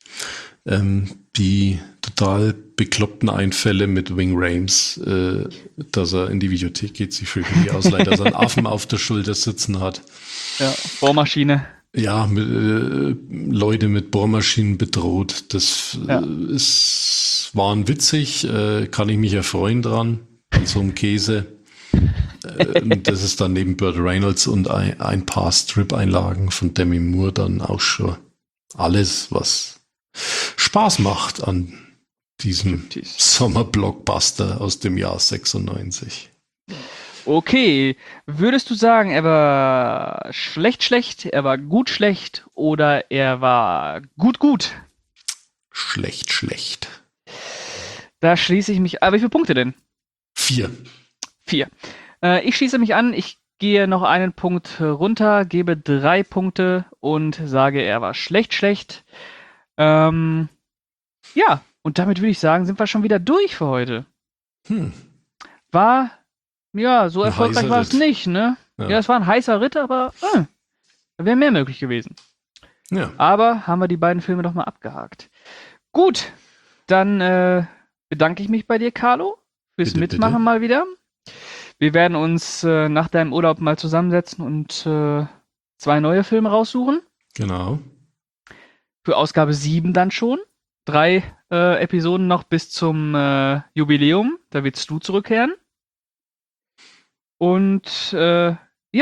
[SPEAKER 3] die total bekloppten Einfälle mit Ving Rhames, dass er in die Videothek geht, sich für die ausleiht, dass er einen Affen auf der Schulter sitzen hat.
[SPEAKER 2] Ja, Bohrmaschine.
[SPEAKER 3] Ja, Leute mit Bohrmaschinen bedroht. Das waren witzig, kann ich mich erfreuen dran, an so einem Käse. Das ist dann neben Burt Reynolds und ein paar Strip-Einlagen von Demi Moore dann auch schon alles, was Spaß macht an diesem Sommer-Blockbuster aus dem Jahr 96.
[SPEAKER 2] Okay, würdest du sagen, er war schlecht, er war gut schlecht oder er war gut?
[SPEAKER 3] Schlecht.
[SPEAKER 2] Da schließe ich mich. Aber wie viele Punkte denn?
[SPEAKER 3] 4.
[SPEAKER 2] Ich schließe mich an, ich gehe noch einen Punkt runter, gebe 3 Punkte und sage, er war schlecht. Ja, und damit würde ich sagen, sind wir schon wieder durch für heute. War, ja, so erfolgreich war es nicht, ne? Ja, es war ein heißer Ritt, aber da wäre mehr möglich gewesen.
[SPEAKER 3] Ja.
[SPEAKER 2] Aber haben wir die beiden Filme doch mal abgehakt. Gut, dann bedanke ich mich bei dir, Carlo, fürs Mitmachen mal wieder. Wir werden uns nach deinem Urlaub mal zusammensetzen und 2 neue Filme raussuchen.
[SPEAKER 3] Genau.
[SPEAKER 2] Für Ausgabe 7 dann schon. 3 Episoden noch bis zum Jubiläum. Da willst du zurückkehren. Und dann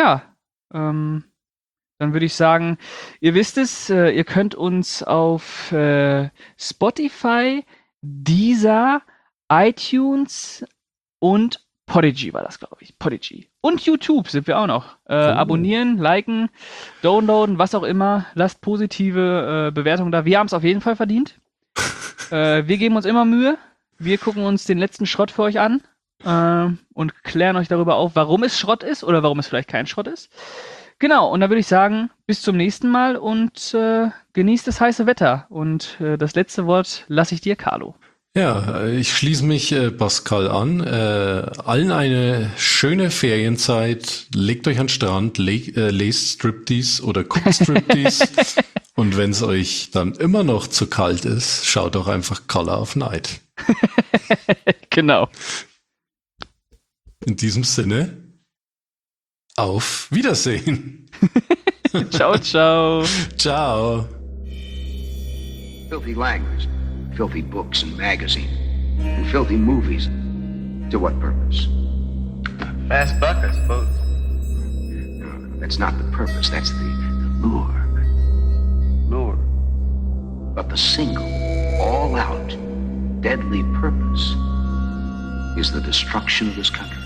[SPEAKER 2] würde ich sagen, ihr wisst es, ihr könnt uns auf Spotify, Deezer, iTunes und Podigy war das, glaube ich. Podigy. Und YouTube sind wir auch noch. Abonnieren, liken, downloaden, was auch immer. Lasst positive Bewertungen da. Wir haben es auf jeden Fall verdient. Wir geben uns immer Mühe. Wir gucken uns den letzten Schrott für euch an und klären euch darüber auf, warum es Schrott ist oder warum es vielleicht kein Schrott ist. Genau, und dann würde ich sagen, bis zum nächsten Mal und genießt das heiße Wetter. Und das letzte Wort lasse ich dir, Carlo.
[SPEAKER 3] Ja, ich schließe mich Pascal an. Allen eine schöne Ferienzeit. Legt euch an den Strand, lest Striptease oder guckt Striptease. Und wenn es euch dann immer noch zu kalt ist, schaut doch einfach Color of Night.
[SPEAKER 2] Genau.
[SPEAKER 3] In diesem Sinne, auf Wiedersehen.
[SPEAKER 2] Ciao, ciao.
[SPEAKER 3] Ciao.
[SPEAKER 4] Filthy language, filthy books and magazines, and filthy movies. To what purpose?
[SPEAKER 5] Fast buck, I suppose.
[SPEAKER 4] No, that's not the purpose. That's the lure.
[SPEAKER 5] Lure.
[SPEAKER 4] But the single, all-out, deadly purpose is the destruction of this country.